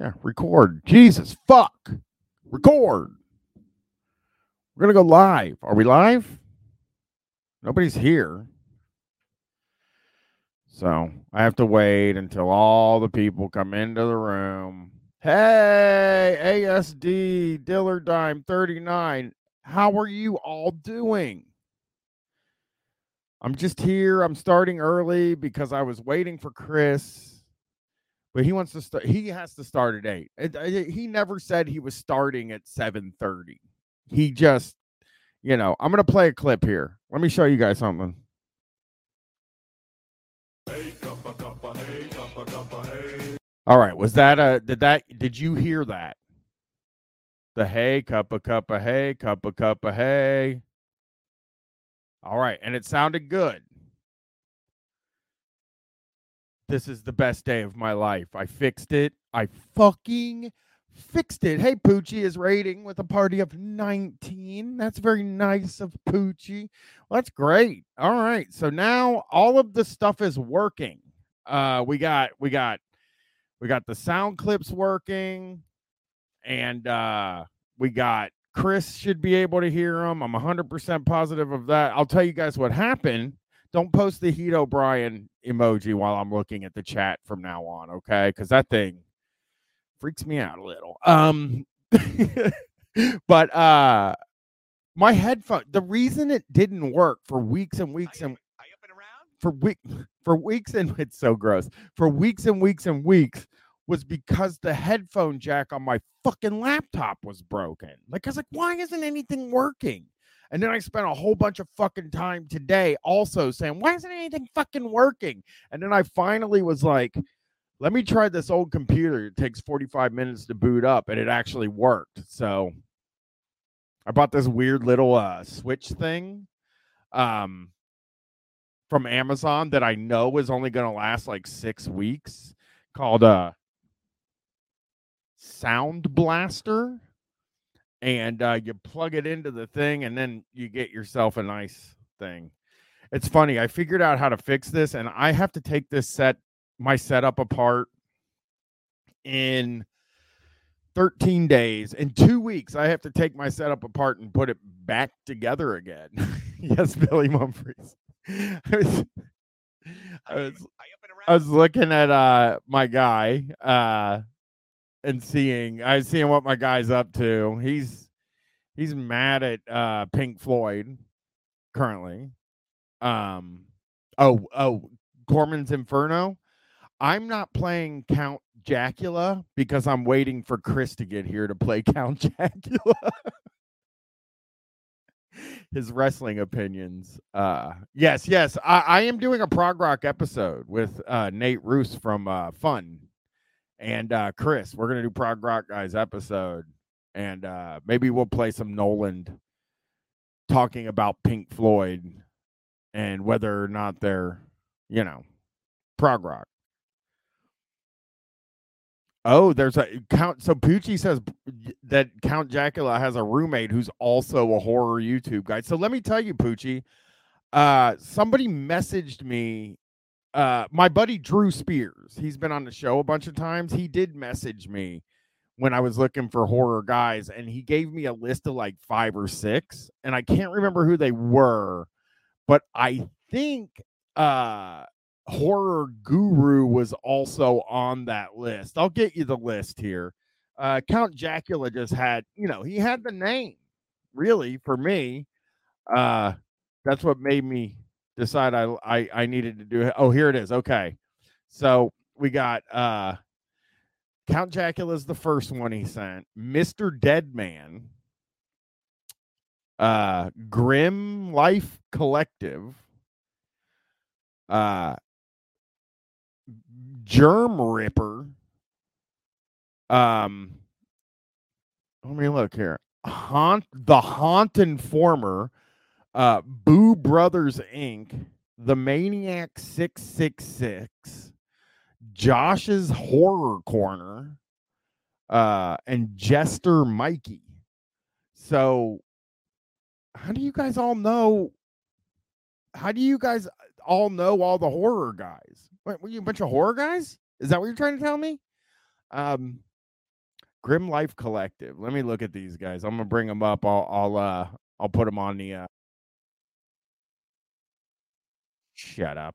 Yeah, record. Jesus, fuck. Record. We're going to go live. Are we live? Nobody's here. So I have to wait until all the people come into the room. Hey, ASD, Diller Dime 39. How are you all doing? I'm just here. I'm starting early because I was waiting for Chris. But he wants to start. He has to start at 8. He never said he was starting at 7:30. He just, I'm going to play a clip here. Let me show you guys something. Hey, cuppa, cuppa, hey, cuppa, cuppa, hey. All right. Was that did you hear that? The hey, cuppa, cuppa, hey, cuppa, cuppa, hey. All right. And it sounded good. This is the best day of my life. I fixed it. I fucking fixed it. Hey, Poochie is rating with a party of 19. That's very nice of Poochie. Well, that's great. All right. So now all of the stuff is working. We got the sound clips working, and we got Chris should be able to hear them. I'm 100% positive of that. I'll tell you guys what happened. Don't post the Heat O'Brien emoji while I'm looking at the chat from now on, okay? Because that thing freaks me out a little. But my headphone, the reason it didn't work for weeks and weeks and for weeks and it's so gross. For weeks and weeks and weeks was because the headphone jack on my fucking laptop was broken. Like, I was like, why isn't anything working? And then I spent a whole bunch of fucking time today also saying, why isn't anything fucking working? And then I finally was like, let me try this old computer. It takes 45 minutes to boot up, and it actually worked. So I bought this weird little switch thing from Amazon that I know is only going to last like 6 weeks, called Sound Blaster. And you plug it into the thing, and then you get yourself a nice thing. It's funny. I figured out how to fix this, and I have to take my setup apart in 13 days. In 2 weeks, I have to take my setup apart and put it back together again. Yes, Billy Mumfries. I was looking at my guy and I was seeing what my guy's up to. He's mad at Pink Floyd currently. Corman's Inferno. I'm not playing Count Jacula because I'm waiting for Chris to get here to play Count Jacula. His wrestling opinions. Yes. I am doing a prog rock episode with Nate Roos from Fun and Chris. We're gonna do prog rock guys episode, and maybe we'll play some Noland talking about Pink Floyd and whether or not they're, prog rock. Oh, there's a Count. So Poochie says that Count Jacula has a roommate who's also a horror YouTube guy. So let me tell you, Poochie, somebody messaged me. My buddy Drew Spears, he's been on the show a bunch of times. He did message me when I was looking for horror guys, and he gave me a list of like 5 or 6, and I can't remember who they were, but I think Horror Guru was also on that list. I'll get you the list here. Count Jacula just had, he had the name, really, for me. That's what made me decide I needed to do it. Oh, here it is. Okay. So we got Count Jacula's the first one he sent. Mr. Deadman. Grim Life Collective. Germ Ripper. Let me look here. The Haunt Informer. Boo Brothers Inc., The Maniac 666, Josh's Horror Corner, and Jester Mikey. So, how do you guys all know all the horror guys? What, were you a bunch of horror guys? Is that what you're trying to tell me? Grim Life Collective. Let me look at these guys. I'm gonna bring them up. I'll put them on the. Shut up.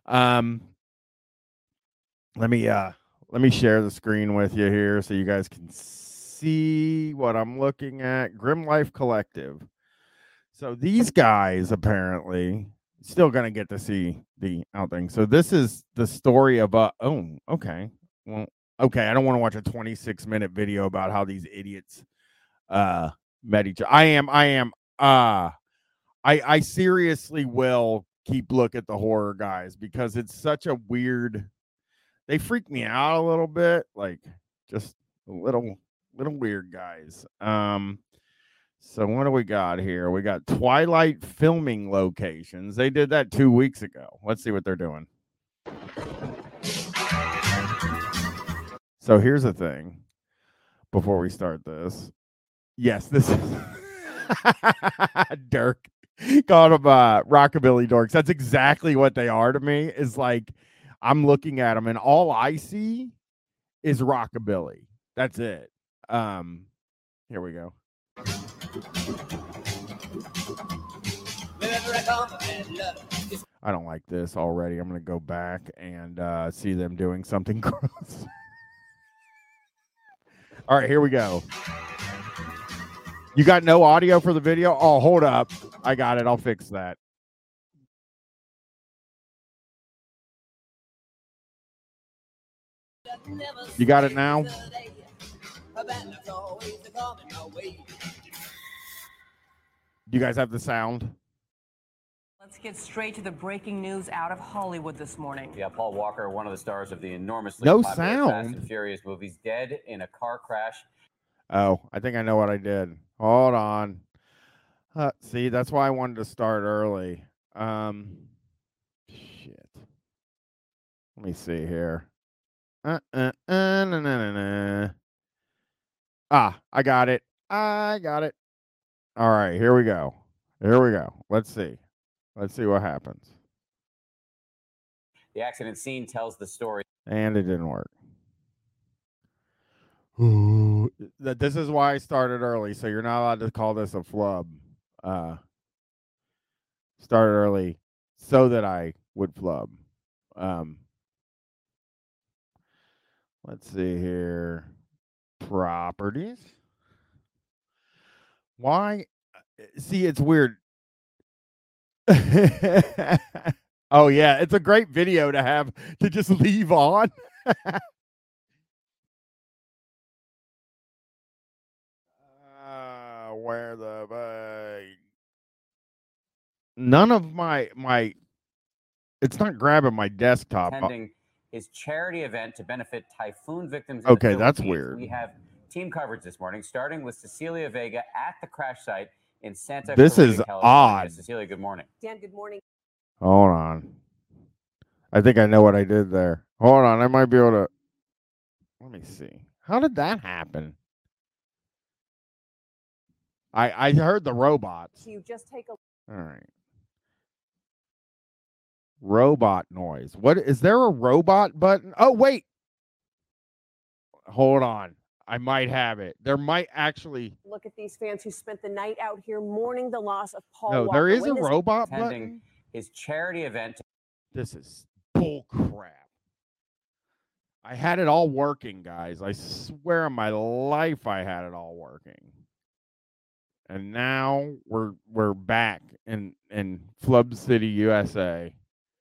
Let me share the screen with you here so you guys can see what I'm looking at. Grim Life Collective. So these guys apparently still gonna get to see the outing. So this is the story of oh, okay. Well, okay, I don't want to watch a 26-minute video about how these idiots met each other. I seriously will keep look at the horror guys because it's such a weird, they freak me out a little bit, like just a little weird guys. So what do we got here? We got Twilight filming locations. They did that 2 weeks ago. Let's see what they're doing. So here's the thing. Before we start this, yes, this is Dirk called them rockabilly dorks. That's exactly what they are to me. Is like I'm looking at them and all I see is rockabilly. That's it. Here we go. I don't like this already. I'm going to go back and see them doing something gross. All right, here we go. You got no audio for the video? Oh, hold up. I got it. I'll fix that. You got it now? Do you guys have the sound? Let's get straight to the breaking news out of Hollywood this morning. Yeah, Paul Walker, one of the stars of the enormously no popular sound. Fast and Furious movies, dead in a car crash. Oh, I think I know what I did. Hold on. See, that's why I wanted to start early. Shit. Let me see here. I got it. All right, here we go. Let's see what happens. The accident scene tells the story. And it didn't work. This is why I started early, so you're not allowed to call this a flub. Started early so that I would flub. Let's see here. Properties. Why? See, it's weird. Oh, yeah. It's a great video to have to just leave on. Where the none of my it's not grabbing my desktop. Attending his charity event to benefit typhoon victims. Okay, that's weird. We have team coverage this morning, starting with Cecilia Vega at the crash site in Santa This Clarita, is California. odd. Cecilia, good morning. Dan, good morning. Hold on. I think I know what I did there. Hold on. I might be able to. Let me see. How did that happen? I heard the robots. You just take a. All right. Robot noise. What is there a robot button? Oh, wait. Hold on. I might have it. There might actually. Look at these fans who spent the night out here mourning the loss of Paul No, Walker. there is a robot button. His charity event. This is bull crap. I had it all working, guys. I swear on my life I had it all working. And now we're back in Flub City, USA.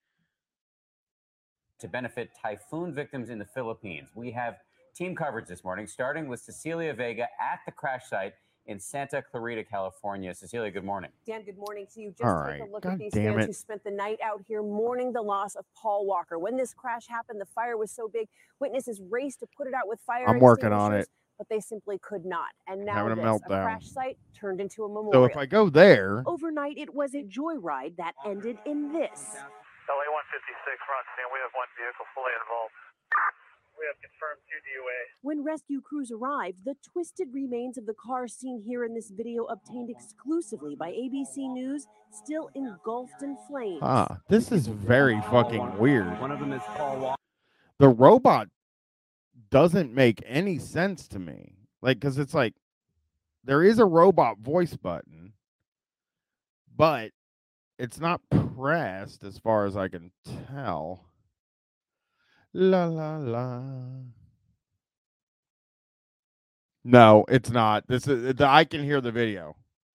To benefit typhoon victims in the Philippines. We have team coverage this morning, starting with Cecilia Vega at the crash site in Santa Clarita, California. Cecilia, good morning. Dan, good morning to you. Just take a look God at these damn fans it. who spent the night out here mourning the loss of Paul Walker. When this crash happened, the fire was so big, witnesses raced to put it out with fire I'm working on it. but they simply could not. And now Having a this, meltdown. a crash site turned into a memorial. So if I go there, Overnight, it was a joyride that ended in this. LA 156 front, and we have one vehicle fully involved. We have confirmed 2 DOA. When rescue crews arrived, the twisted remains of the car seen here in this video, obtained exclusively by ABC News, still engulfed in flames. this is very fucking weird. One of them is Paul Walker. The robot doesn't make any sense to me. Like, because it's like there is a robot voice button, but it's not pressed as far as I can tell. La la la. No, it's not. This is I can hear the video.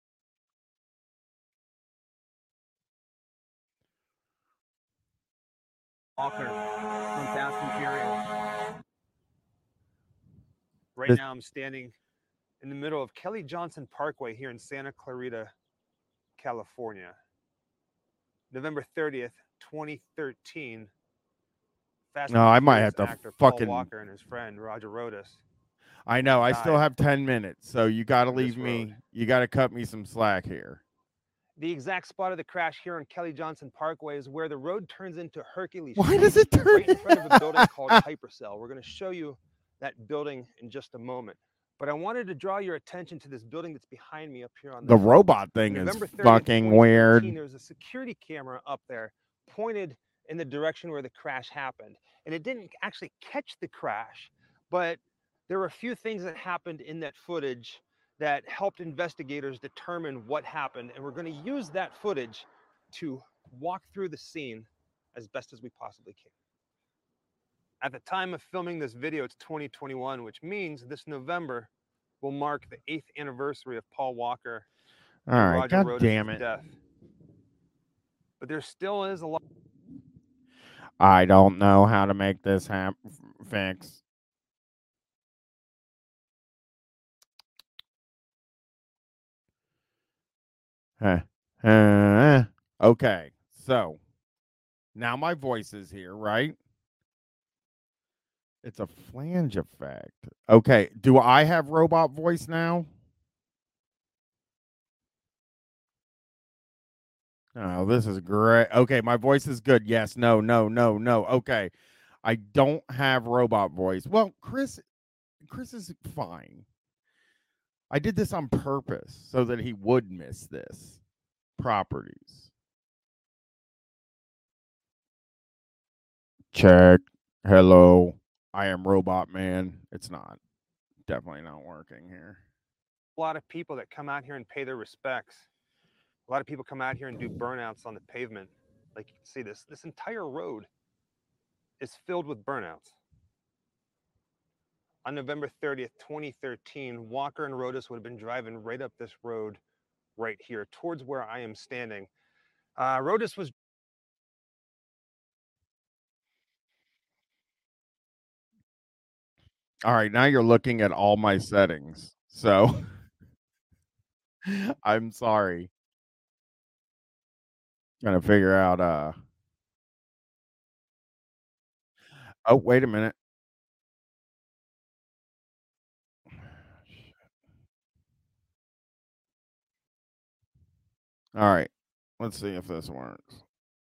Walker from Fast and Furious. Right This- now, I'm standing in the middle of Kelly Johnson Parkway here in Santa Clarita, California. November 30th, 2013. Fast No, and I might Furious have to actor fucking. Paul Walker and his friend Roger Rodas. I know. I still died have 10 minutes, so you got to on this leave me. road. You got to cut me some slack here. The exact spot of the crash here on Kelly Johnson Parkway is where the road turns into Hercules Why Street, does it turn? right in front of a building called Hypercell. We're going to show you that building in just a moment. But I wanted to draw your attention to this building that's behind me up here on The hill. robot thing is November 30th, fucking 2013, weird. There's a security camera up there pointed in the direction where the crash happened. And it didn't actually catch the crash, but there were a few things that happened in that footage that helped investigators determine what happened. And we're going to use that footage to walk through the scene as best as we possibly can. At the time of filming this video, it's 2021, which means this November will mark the 8th anniversary of Paul Walker All and right, Roger god Rodas' damn it. death. But there still is a lot. I don't know how to make this fix. Okay, so now my voice is here, right? It's a flange effect. Okay, do I have robot voice now? Oh, this is great. Okay, my voice is good. Yes, no, no, no, no. Okay. I don't have robot voice. Well, Chris is fine. I did this on purpose so that he would miss this. Properties. Check. Hello. I am Robot Man. It's not. Definitely not working here. A lot of people that come out here and pay their respects. A lot of people come out here and do burnouts on the pavement. Like you can see this entire road is filled with burnouts. On November 30th, 2013, Walker and Rodas would have been driving right up this road right here towards where I am standing. Rodas was All right, now you're looking at all my settings. So I'm sorry. Trying to figure out oh, wait a minute. All right. Let's see if this works.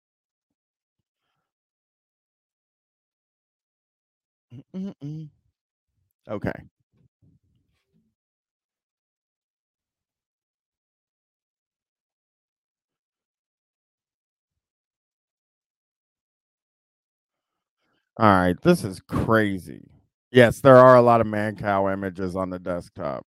Okay. All right. This is crazy. Yes, there are a lot of man cow images on the desktop.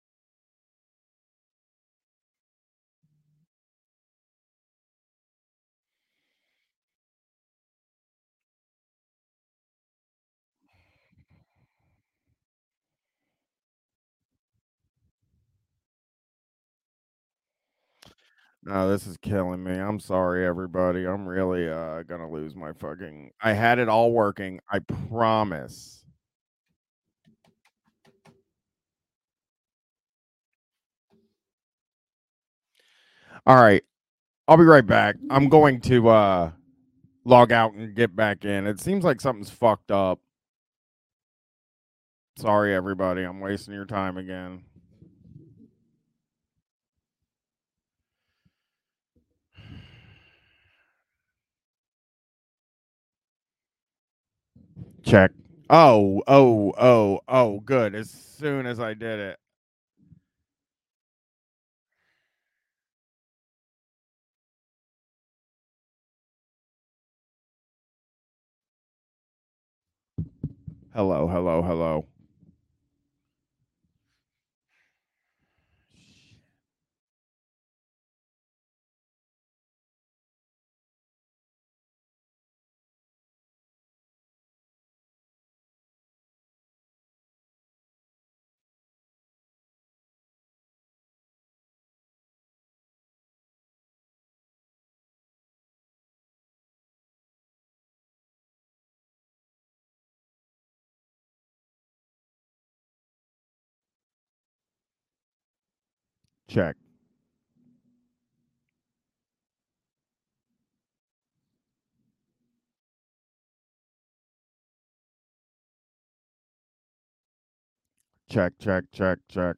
No, this is killing me. I'm sorry, everybody. I'm really gonna lose my fucking. I had it all working. I promise. All right. I'll be right back. I'm going to log out and get back in. It seems like something's fucked up. Sorry, everybody. I'm wasting your time again. Check. Oh, good. As soon as I did it. Hello. Check. Check, check, check, check.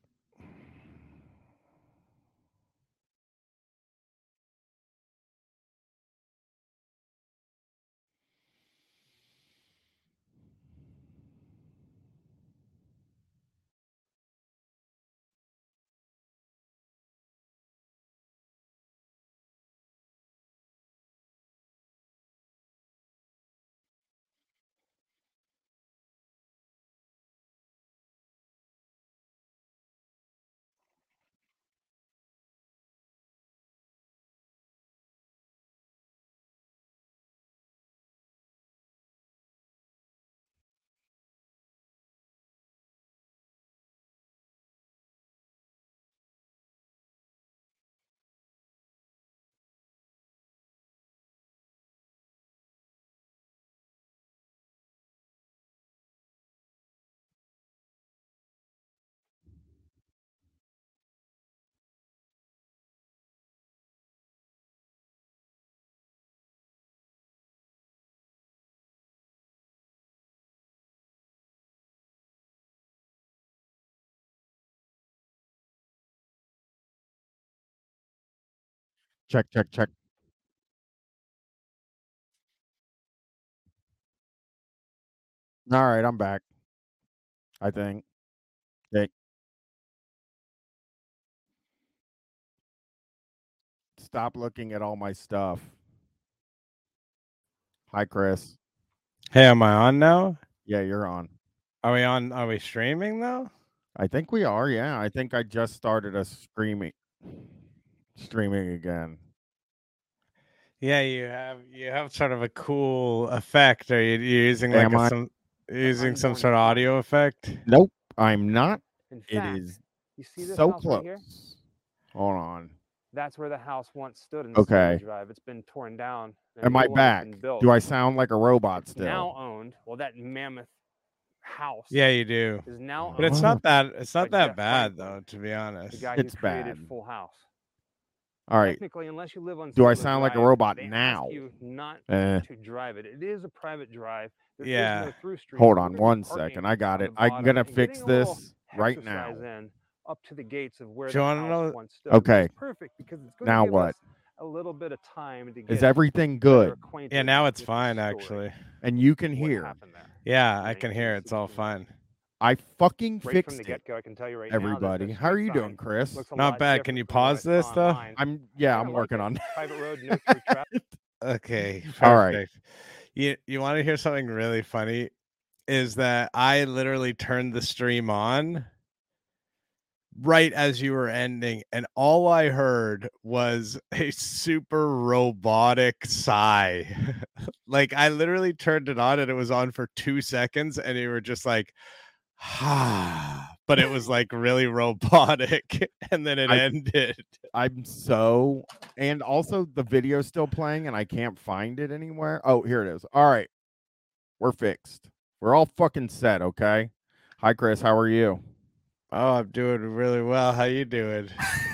Check, check, check. All right, I'm back. I think. Hey, stop looking at all my stuff. Hi, Chris. Hey, am I on now? Yeah, you're on. Are we on? Are we streaming though? I think we are. Yeah, I think I just started a streaming again. Yeah, you have sort of a cool effect. Are you using like Am I? some sort of audio effect? Nope, I'm not. In It fact, is you see this so house close. right here? Hold on. That's where the house once stood in Okay. Steamer Drive. It's been torn down. and a Am I new one has back? been built. Do I sound like a robot It's still? now owned. Well, that mammoth house Yeah, you do. is now But it's Oh. not that. It's not by that Jeff bad Franklin, though, to be the honest. guy It's who created bad. Full House. All right. Technically, unless you live on Do I Steamer sound like a Drive, robot they now? ask you not Eh. to drive it. It is a private drive. There is Yeah. no through street. Hold so on we're gonna be one parking second. I got on it. the I'm bottom gonna and fix getting a little this right now. exercise in up to the gates of where Do you the wanna house know- once stood. which Okay. is perfect because it's going Now to give what? us a little bit of time to Is get everything better good? acquainted Yeah, now it's with the fine story, actually. And you can what hear. happened there. Yeah, I Thank can you. hear it's all 16 fine. I fucking Right from fixed the it. get-go, I can tell you right Everybody, now. how are you doing, Chris? Looks a Not lot bad. Can different you from what I pause this, saw though? online. I'm I I'm like working it. on Private road, no through traffic. Okay, perfect. All right. You want to hear something really funny? Is that I literally turned the stream on right as you were ending, and all I heard was a super robotic sigh. Like I literally turned it on and it was on for 2 seconds, and you were just like, but it was like really robotic, and then it ended. I'm so, and also the video's still playing and I can't find it anywhere. Oh, here it is. All right. We're fixed. We're all fucking set, okay? Hi, Chris. How are you? Oh, I'm doing really well. How you doing?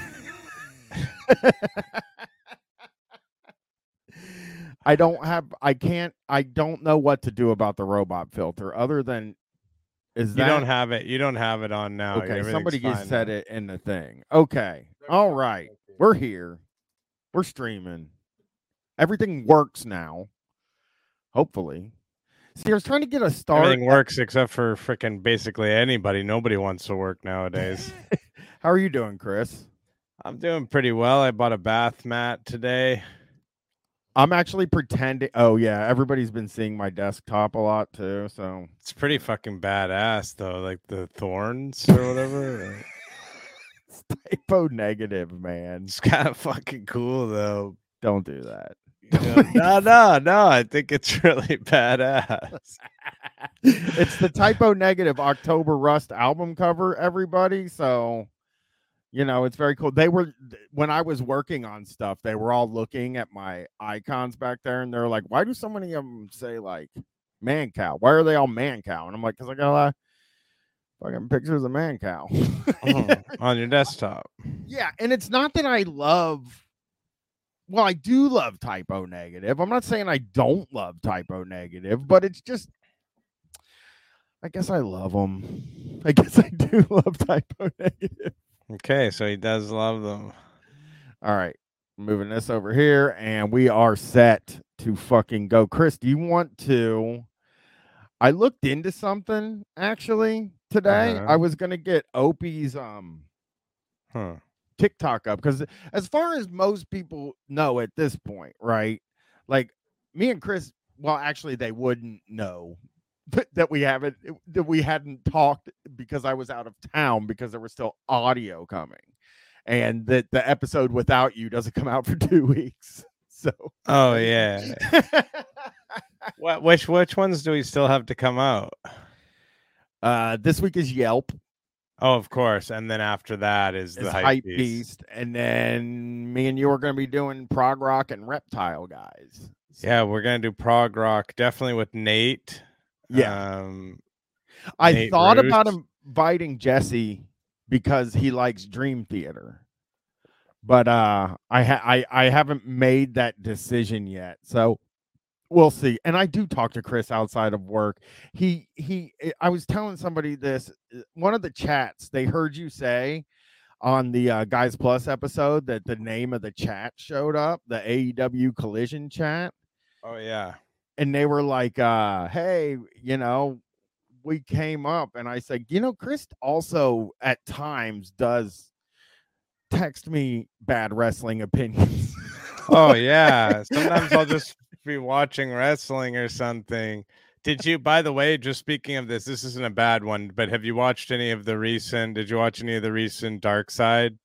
I don't know what to do about the robot filter other than You don't have it. You don't have it on now. okay, Everything's somebody just fine said now. it in the thing. Okay. All right. We're here. We're streaming. Everything works now. Hopefully. See, I was trying to get a start. Everything works except for freaking basically anybody. Nobody wants to work nowadays. How are you doing, Chris? I'm doing pretty well. I bought a bath mat today. I'm actually pretending. Oh, yeah. Everybody's been seeing my desktop a lot, too. So It's pretty fucking badass, though. Like the thorns or whatever. it's typo negative, man. It's kind of fucking cool, though. Don't do that. No. I think it's really badass. It's the typo negative October Rust album cover, everybody. So, you know, it's very cool. They were, when I was working on stuff, they were all looking at my icons back there and they're like, why do so many of them say like man cow? Why are they all man cow? And I'm like, because I got a lot of fucking pictures of man cow On your desktop. Yeah, and it's not that I love. Well, I do love Typo Negative. I'm not saying I don't love Typo Negative, but it's just. I guess I love them. I guess I do love Typo Negative. Okay, so he does love them. All right, moving this over here, and we are set to fucking go. Chris, do you want to? I looked into something actually today. Uh-huh. I was gonna get Opie's TikTok up because, as far as most people know at this point, right? Like me and Chris. Well, actually, they wouldn't know that we hadn't talked because I was out of town because there was still audio coming, and that the episode without you doesn't come out for 2 weeks. So, oh yeah. Which ones do we still have to come out? This week is Yelp. Oh, of course, and then after that is the Hype Beast, and then me and you are going to be doing Prog Rock and Reptile Guys. So, yeah, we're going to do Prog Rock definitely with Nate. Yeah, I thought about inviting Jesse because he likes Dream Theater, but I haven't made that decision yet. So we'll see. And I do talk to Chris outside of work. I was telling somebody this. One of the chats they heard you say on the Guys Plus episode that the name of the chat showed up, the AEW Collision chat. Oh yeah. And they were like, hey, we came up, and I said, Chris also at times does text me bad wrestling opinions. Oh yeah. Sometimes I'll just be watching wrestling or something. Did you, by the way, just speaking of this isn't a bad one, but did you watch any of the recent Dark Side?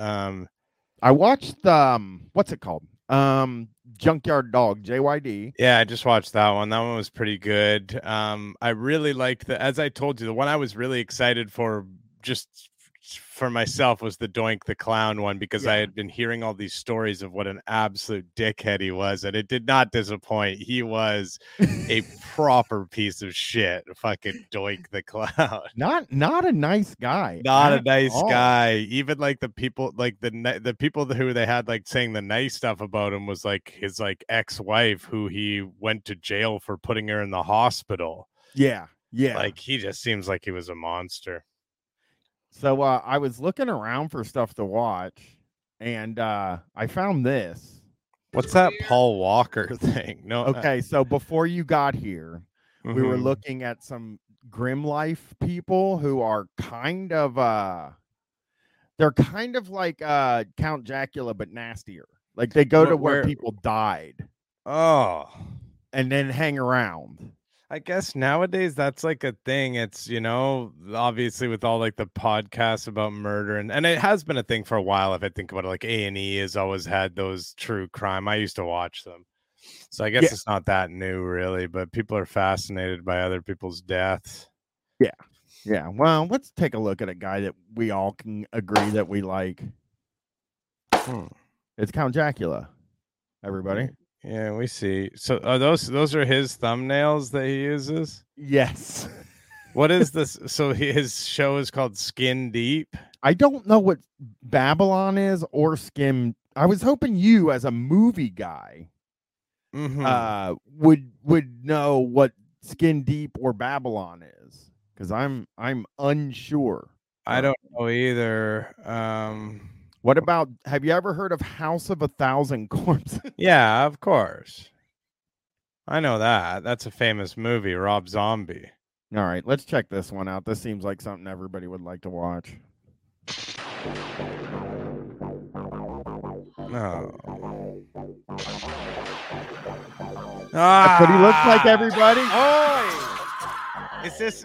I watched what's it called? Junkyard Dog, JYD. Yeah, I just watched that one. That one was pretty good. I really liked as I told you, the one I was really excited for just for myself was the Doink the Clown one, because I had been hearing all these stories of what an absolute dickhead he was, and it did not disappoint. He was a proper piece of shit. Fucking Doink the Clown. Not a nice guy. Not a nice guy. Even like the people, like the people who they had like saying the nice stuff about him was like his like ex-wife, who he went to jail for putting her in the hospital. Yeah. Like he just seems like he was a monster. So I was looking around for stuff to watch, and I found this. What's that Paul Walker thing? No. Okay, so before you got here, we were looking at some Grim Life people who are kind of they're kind of like Count Dracula but nastier. Like they go to where people died. Oh. And then hang around. I guess nowadays that's like a thing. It's, obviously with all like the podcasts about murder, and it has been a thing for a while. If I think about it, like A&E has always had those true crime. I used to watch them. So I guess it's not that new really, but people are fascinated by other people's deaths. Yeah. Yeah. Well, let's take a look at a guy that we all can agree that we like. It's Count Dracula, everybody. Yeah, we see. So are those are his thumbnails that he uses? Yes. What is this? So his show is called Skin Deep. I don't know what Babylon is or Skin. I was hoping you, as a movie guy, would know what Skin Deep or Babylon is, because I'm unsure. I don't know either. What about, have you ever heard of House of a Thousand Corpses? Yeah, of course. I know that. That's a famous movie, Rob Zombie. All right, let's check this one out. This seems like something everybody would like to watch. No. That's what he looks like, everybody. Is this...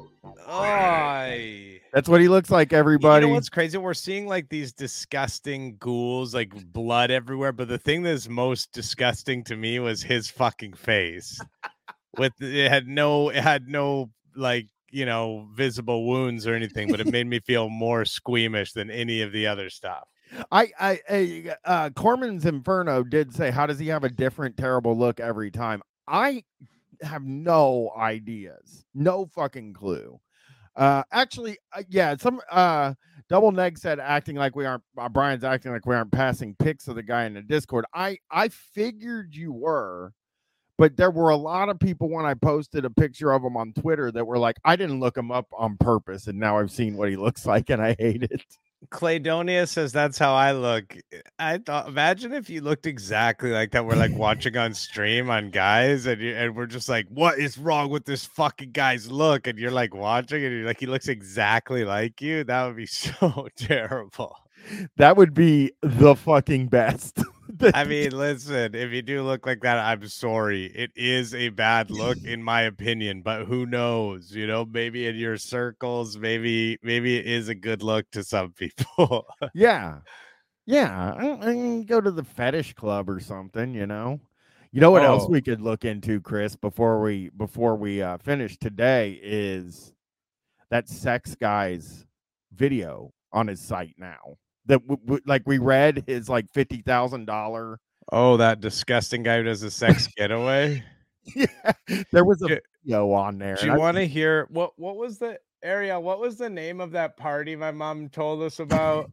That's what he looks like, everybody. You know what's crazy? We're seeing like these disgusting ghouls, like blood everywhere. But the thing that's most disgusting to me was his fucking face. It had no like, visible wounds or anything, but it made me feel more squeamish than any of the other stuff. Corman's Inferno did say, how does he have a different terrible look every time? I have no ideas. No fucking clue. Actually, the Double Neg said acting like we aren't. Brian's acting like we aren't passing pics of the guy in the Discord. I figured you were, but there were a lot of people when I posted a picture of him on Twitter that were like, I didn't look him up on purpose, and now I've seen what he looks like, and I hate it. Claydonia says that's how I look. I thought, imagine if you looked exactly like that. We're like watching on stream on guys, and we're just like, what is wrong with this fucking guy's look? And you're like watching, and you're like, he looks exactly like you. That would be so terrible. That would be the fucking best. I mean, listen, if you do look like that, I'm sorry. It is a bad look, in my opinion, but who knows? You know, maybe in your circles, maybe it is a good look to some people. Yeah. I can go to the fetish club or something, you know. You know what else we could look into, Chris, before we finish today is that sex guy's video on his site now. That like we read is like $50,000. Oh, that disgusting guy who does a sex getaway. Yeah, there was a video on there. Do you want to hear what was the area? What was the name of that party my mom told us about?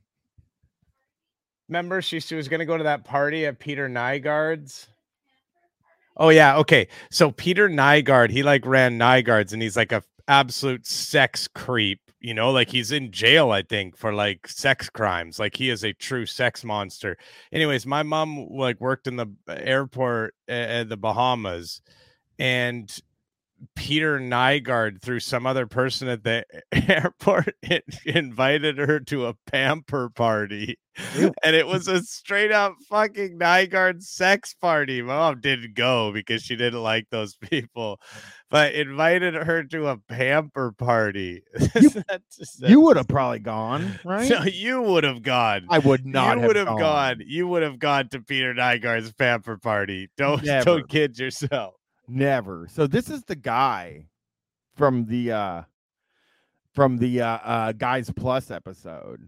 Remember, she was going to go to that party at Peter Nygaard's. Oh yeah, okay. So Peter Nygaard, he like ran Nygaard's, and he's like a absolute sex creep. You know, like he's in jail, I think, for like sex crimes. Like he is a true sex monster. Anyways, my mom like worked in the airport at the Bahamas, and Peter Nygaard, through some other person at the airport, invited her to a pamper party. And it was a straight up fucking Nygaard sex party. My mom didn't go because she didn't like those people, but invited her to a pamper party. You would have probably gone, right? So you would have gone. I would not. You would have gone. You would have gone to Peter Nygaard's pamper party. Don't kid yourself. Never. So this is the guy from the Guys Plus episode.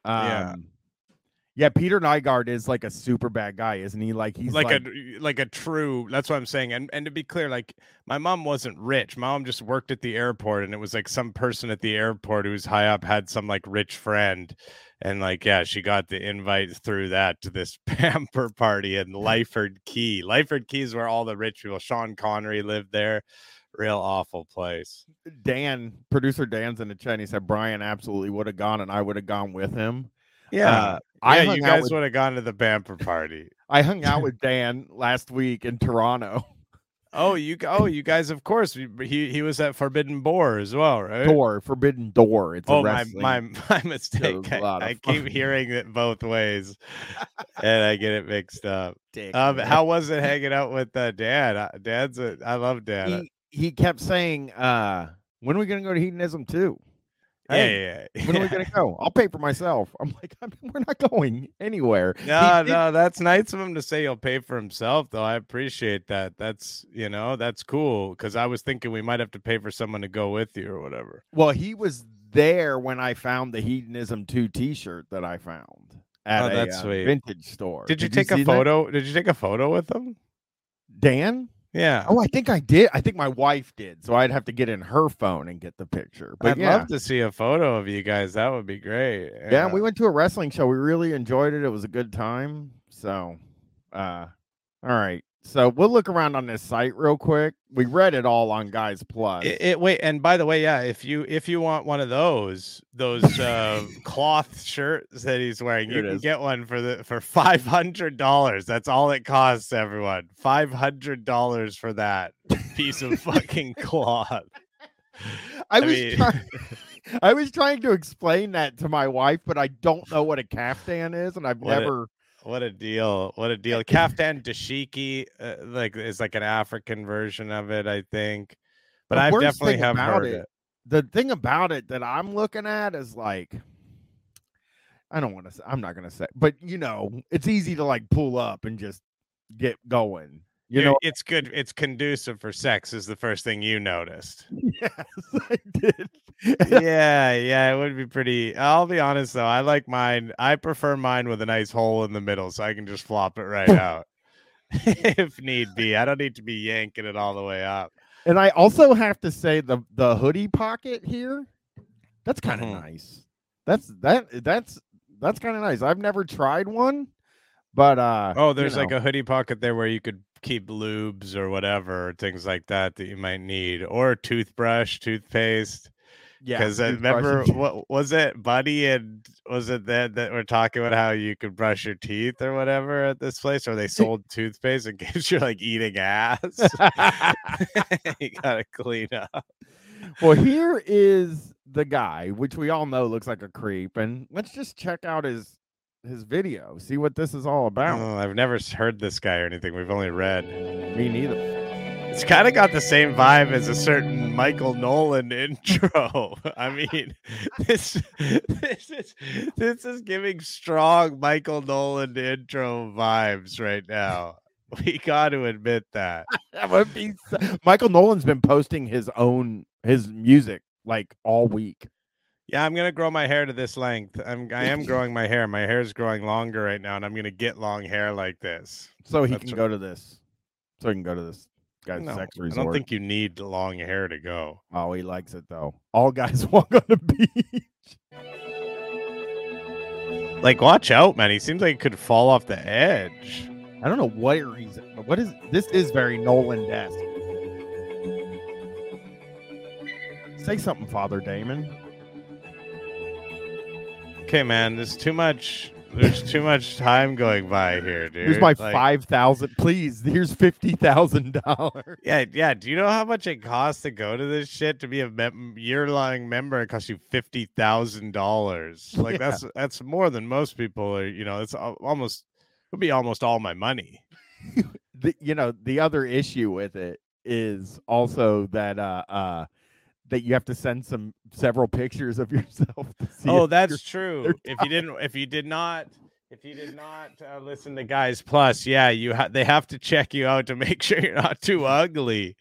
Yeah, Peter Nygaard is like a super bad guy, isn't he? Like he's like a true. That's what I'm saying. And to be clear, like my mom wasn't rich. My mom just worked at the airport, and it was like some person at the airport who was high up had some like rich friend, and like she got the invite through that to this pamper party in Lyford Key. Lyford Key is where all the rich people. Sean Connery lived there. Real awful place. Producer Dan's in the chat. He said Brian absolutely would have gone, and I would have gone with him. Yeah, you guys would have gone to the pamper party. I hung out with Dan last week in Toronto. You guys, of course. He was at Forbidden Boar as well, right? Forbidden Door. It's my mistake. I keep hearing it both ways, and I get it mixed up. How was it hanging out with Dan? I love Dan. He kept saying, "When are we gonna go to Hedonism 2? Yeah. When are we gonna go? I'll pay for myself." I'm like, we're not going anywhere. No, that's nice of him to say he'll pay for himself, though. I appreciate that. That's that's cool, because I was thinking we might have to pay for someone to go with you or whatever. Well, he was there when I found the Hedonism 2 T-shirt that I found at a vintage store. Did you take a photo? Did you take a photo with him, Dan? Yeah. Oh, I think I did. I think my wife did. So I'd have to get in her phone and get the picture. But I'd love to see a photo of you guys. That would be great. Yeah, we went to a wrestling show. We really enjoyed it. It was a good time. So, all right. So we'll look around on this site real quick. We read it all on Guys Plus. Wait, and by the way, if you want one of those cloth shirts that he's wearing, you can get one for $500. That's all it costs, everyone. $500 for that piece of fucking cloth. I was trying to explain that to my wife, but I don't know what a caftan is, and I've never. What a deal. Kaftan dashiki is like an African version of it, I think. But I definitely have heard it. The thing about it that I'm looking at is like, I'm not going to say, but it's easy to like pull up and just get going. It's good. It's conducive for sex is the first thing you noticed. Yes, I did. Yeah, it would be pretty. I'll be honest though, I like mine. I prefer mine with a nice hole in the middle, so I can just flop it right out if need be. I don't need to be yanking it all the way up. And I also have to say the hoodie pocket here, that's kind of nice. That's kind of nice. I've never tried one, but Oh, there's like a hoodie pocket there where you could keep lubes or whatever, things like that you might need, or toothbrush, toothpaste. yeah. Because I remember, what was it, Buddy, and was it that we're talking about how you could brush your teeth or whatever at this place, or they sold toothpaste in case you're like eating ass. You gotta clean up. Well, here is the guy, which we all know looks like a creep, and let's just check out his video, see what this is all about. Oh, I've never heard this guy or anything. We've only read. Me neither. It's kind of got the same vibe as a certain Michael Nolan intro. I mean, this is giving strong Michael Nolan intro vibes right now. We got to admit that. That would be Michael Nolan's been posting his music like all week. Yeah, I'm gonna grow my hair to this length. I am growing my hair. My hair is growing longer right now, and I'm gonna get long hair like this. So he can go to this. So he can go to this guy's sex resort. I don't think you need long hair to go. Oh, he likes it though. All guys walk on the beach. Like, watch out, man. He seems like he could fall off the edge. I don't know what reason. What is this? Is very Nolan-esque. Say something, Father Damon. Okay, man. There's too much time going by here, dude. Here's my 5,000. Please, here's $50,000. Yeah. Do you know how much it costs to go to this shit? To be a year-long member, it costs you $50,000. Like that's more than most people are. It's almost would be almost all my money. The other issue with it is also that that you have to send several pictures of yourself to see. Oh, that's true. If you did not listen to Guys Plus, yeah, they have to check you out to make sure you're not too ugly.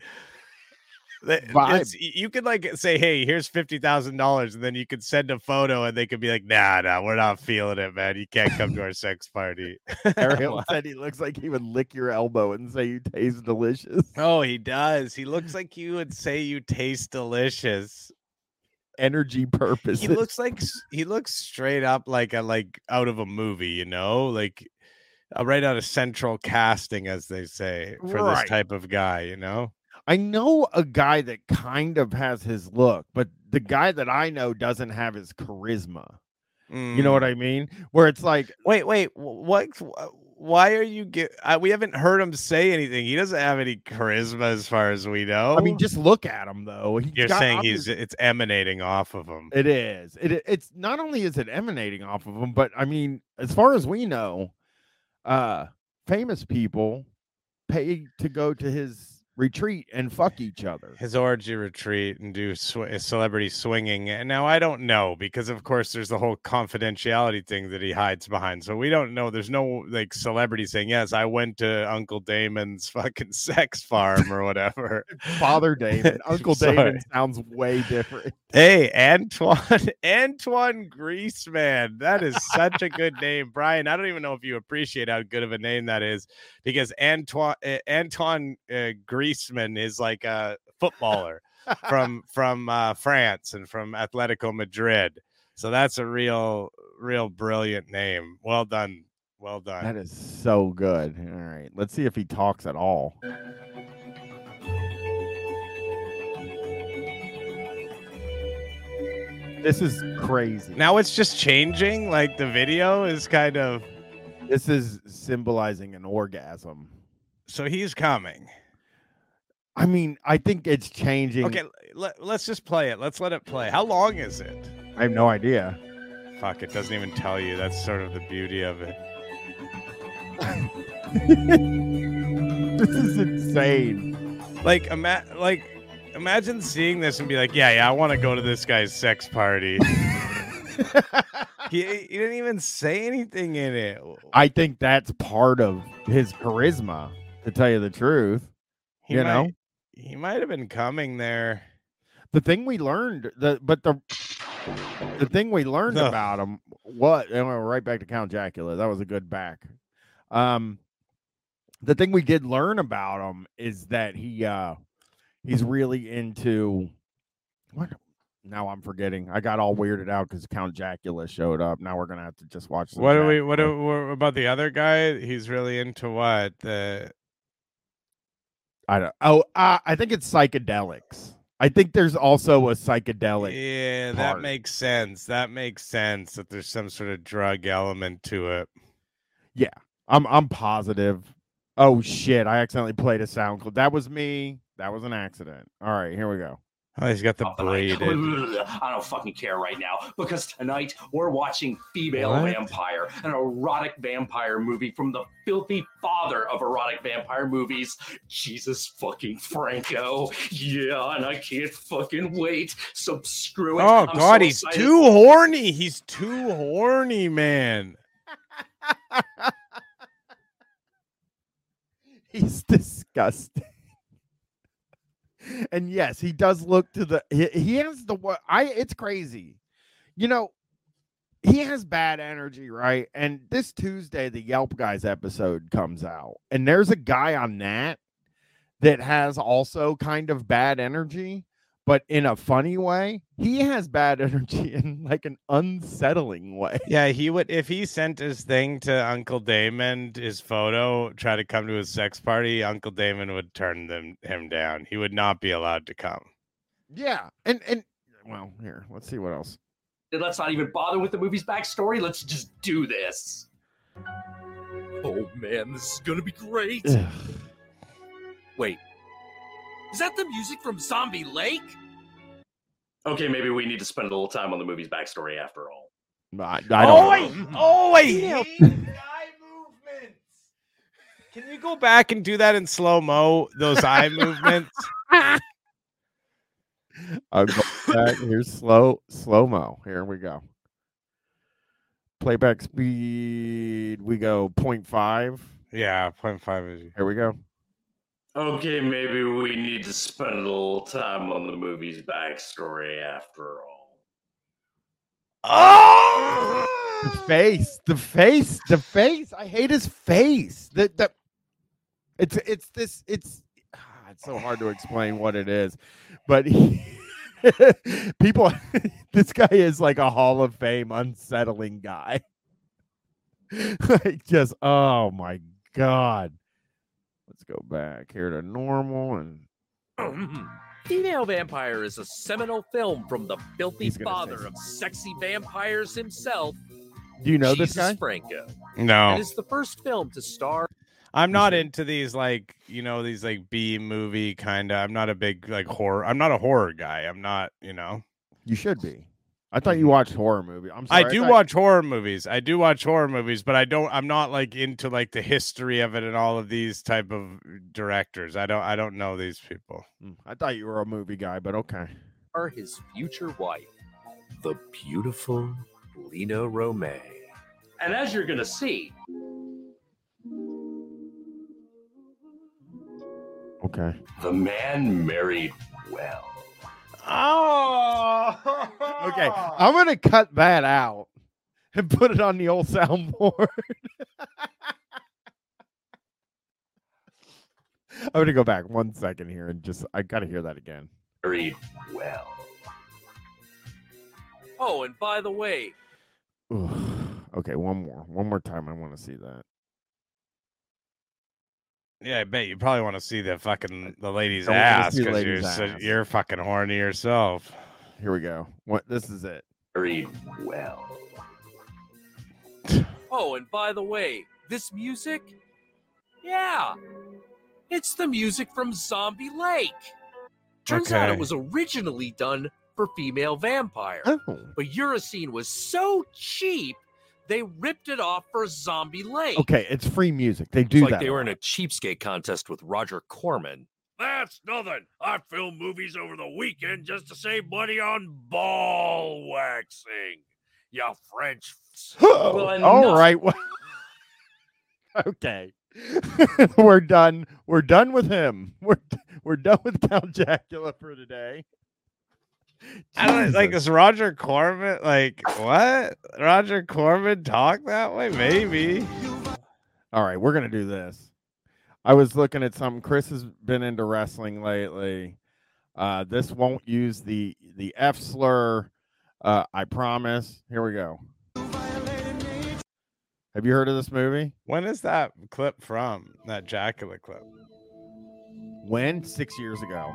You could like say, hey, here's $50,000, and then you could send a photo, and they could be like, nah, we're not feeling it, man. You can't come to our sex party. Ariel said he looks like he would lick your elbow and say you taste delicious. Oh, he does. He looks like you would say you taste delicious. Energy purpose. He looks straight up like out of a movie, like right out of central casting, as they say, for this type of guy, I know a guy that kind of has his look, but the guy that I know doesn't have his charisma. You know what I mean? Where it's like, wait, what? Why are you we haven't heard him say anything. He doesn't have any charisma as far as we know. I mean, just look at him though. You're saying it's emanating off of him. It is. It's not only is it emanating off of him, but I mean, as far as we know, famous people pay to go to his retreat and fuck each other. His orgy retreat and do celebrity swinging. And now I don't know, because of course there's the whole confidentiality thing that he hides behind. So we don't know. There's no like celebrity saying, yes, I went to Uncle Damon's fucking sex farm or whatever. Father Damon. Uncle Damon sounds way different. Hey, Antoine Griezmann. That is such a good name. Brian, I don't even know if you appreciate how good of a name that is, because Antoine Griezmann is like a footballer from France and from Atletico Madrid. So that's a real brilliant name. Well done. That is so good. All right, let's see if he talks at all. This is crazy. Now it's just changing. Like the video is kind of. This is symbolizing an orgasm. So he's coming. I mean, I think it's changing. Okay, let's just play it. Let's let it play. How long is it? I have no idea. Fuck, it doesn't even tell you. That's sort of the beauty of it. This is insane. Like, imagine seeing this and be like, yeah, I want to go to this guy's sex party. He didn't even say anything in it. I think that's part of his charisma, to tell you the truth. He might have been coming there. The thing we learned, the thing we learned about him, and we're right back to Count Jacula. That was a good back. The thing we did learn about him is that he's really into what? Now I'm forgetting. I got all weirded out because Count Jacula showed up. Now we're gonna have to just watch. What about the other guy? He's really into what? I don't. Oh, I think it's psychedelics. I think there's also a psychedelic. Yeah, that makes sense. That makes sense that there's some sort of drug element to it. Yeah, I'm positive. Oh shit! I accidentally played a sound clip. That was me. That was an accident. All right, here we go. Oh, he's got the braided. I don't fucking care right now because tonight we're watching Female Vampire, an erotic vampire movie from the filthy father of erotic vampire movies, Jesus fucking Franco. Yeah, and I can't fucking wait. So screw it. Oh, God, he's too horny. He's too horny, man. He's disgusting. And yes, he does look to the he has the what it's crazy. You know, he has bad energy, right? And this Tuesday the Yelp Guys episode comes out. And there's a guy on that has also kind of bad energy, but in a funny way. He has bad energy in like an unsettling way. Yeah, he would, if he sent his thing to Uncle Damon, his photo, try to come to his sex party, Uncle Damon would turn him down. He would not be allowed to come. Yeah. And well, here, let's see what else. Let's not even bother with the movie's backstory. Let's just do this. Oh man, this is gonna be great. Wait, is that the music from Zombie Lake? Okay, maybe we need to spend a little time on the movie's backstory after all. I don't know. Eye movements. Can you go back and do that in slow-mo, those eye movements? I'll go back. Here's slow-mo. Here we go. Playback speed, we go 0.5. Yeah, 0.5 is. Here we go. Okay, maybe we need to spend a little time on the movie's backstory after all. Oh! The face. I hate his face. It's so hard to explain what it is, but people, this guy is like a Hall of Fame unsettling guy. Like just, oh my God. Let's go back here to normal and Female Vampire is a seminal film from the filthy father of sexy vampires himself. Do you know Jesus this guy? Franco. No. It is the first film to star. I'm not into these like, these like B movie kind of. I'm not a big like horror. I'm not a horror guy. I'm not, You should be. I thought you watched horror movies. I'm sorry. I do watch horror movies. But I'm not like into like the history of it and all of these type of directors. I don't know these people. I thought you were a movie guy, but okay. Are his future wife, the beautiful Lena Romay. And as you're gonna see. Okay. The man married well. Oh, okay. I'm gonna cut that out and put it on the old soundboard. I'm gonna go back 1 second here and I gotta hear that again. Married well. Oh, and by the way. Okay, one more time. I want to see that. Yeah, I bet you probably want to see the lady's ass because you're fucking horny yourself. Here we go. This is it. Married well. Oh, and by the way, this music? Yeah. It's the music from Zombie Lake. Turns out it was originally done for Female Vampire. Oh. But Eurocene was so cheap, they ripped it off for Zombie Lake. Okay, it's free music. They do that. Like they were in a cheapskate contest with Roger Corman. That's nothing. I film movies over the weekend just to save money on ball waxing. You French. Well, all right. Okay. We're done. We're done with him. We're done with Count Jacula for today. I don't like this Roger Corman. Like what? Roger Corman talk that way? Maybe. All right, we're gonna do this. I was looking at something. Chris has been into wrestling lately. This won't use the F slur. I promise. Here we go. Have you heard of this movie? When is that clip from? That Dracula clip? When? 6 years ago.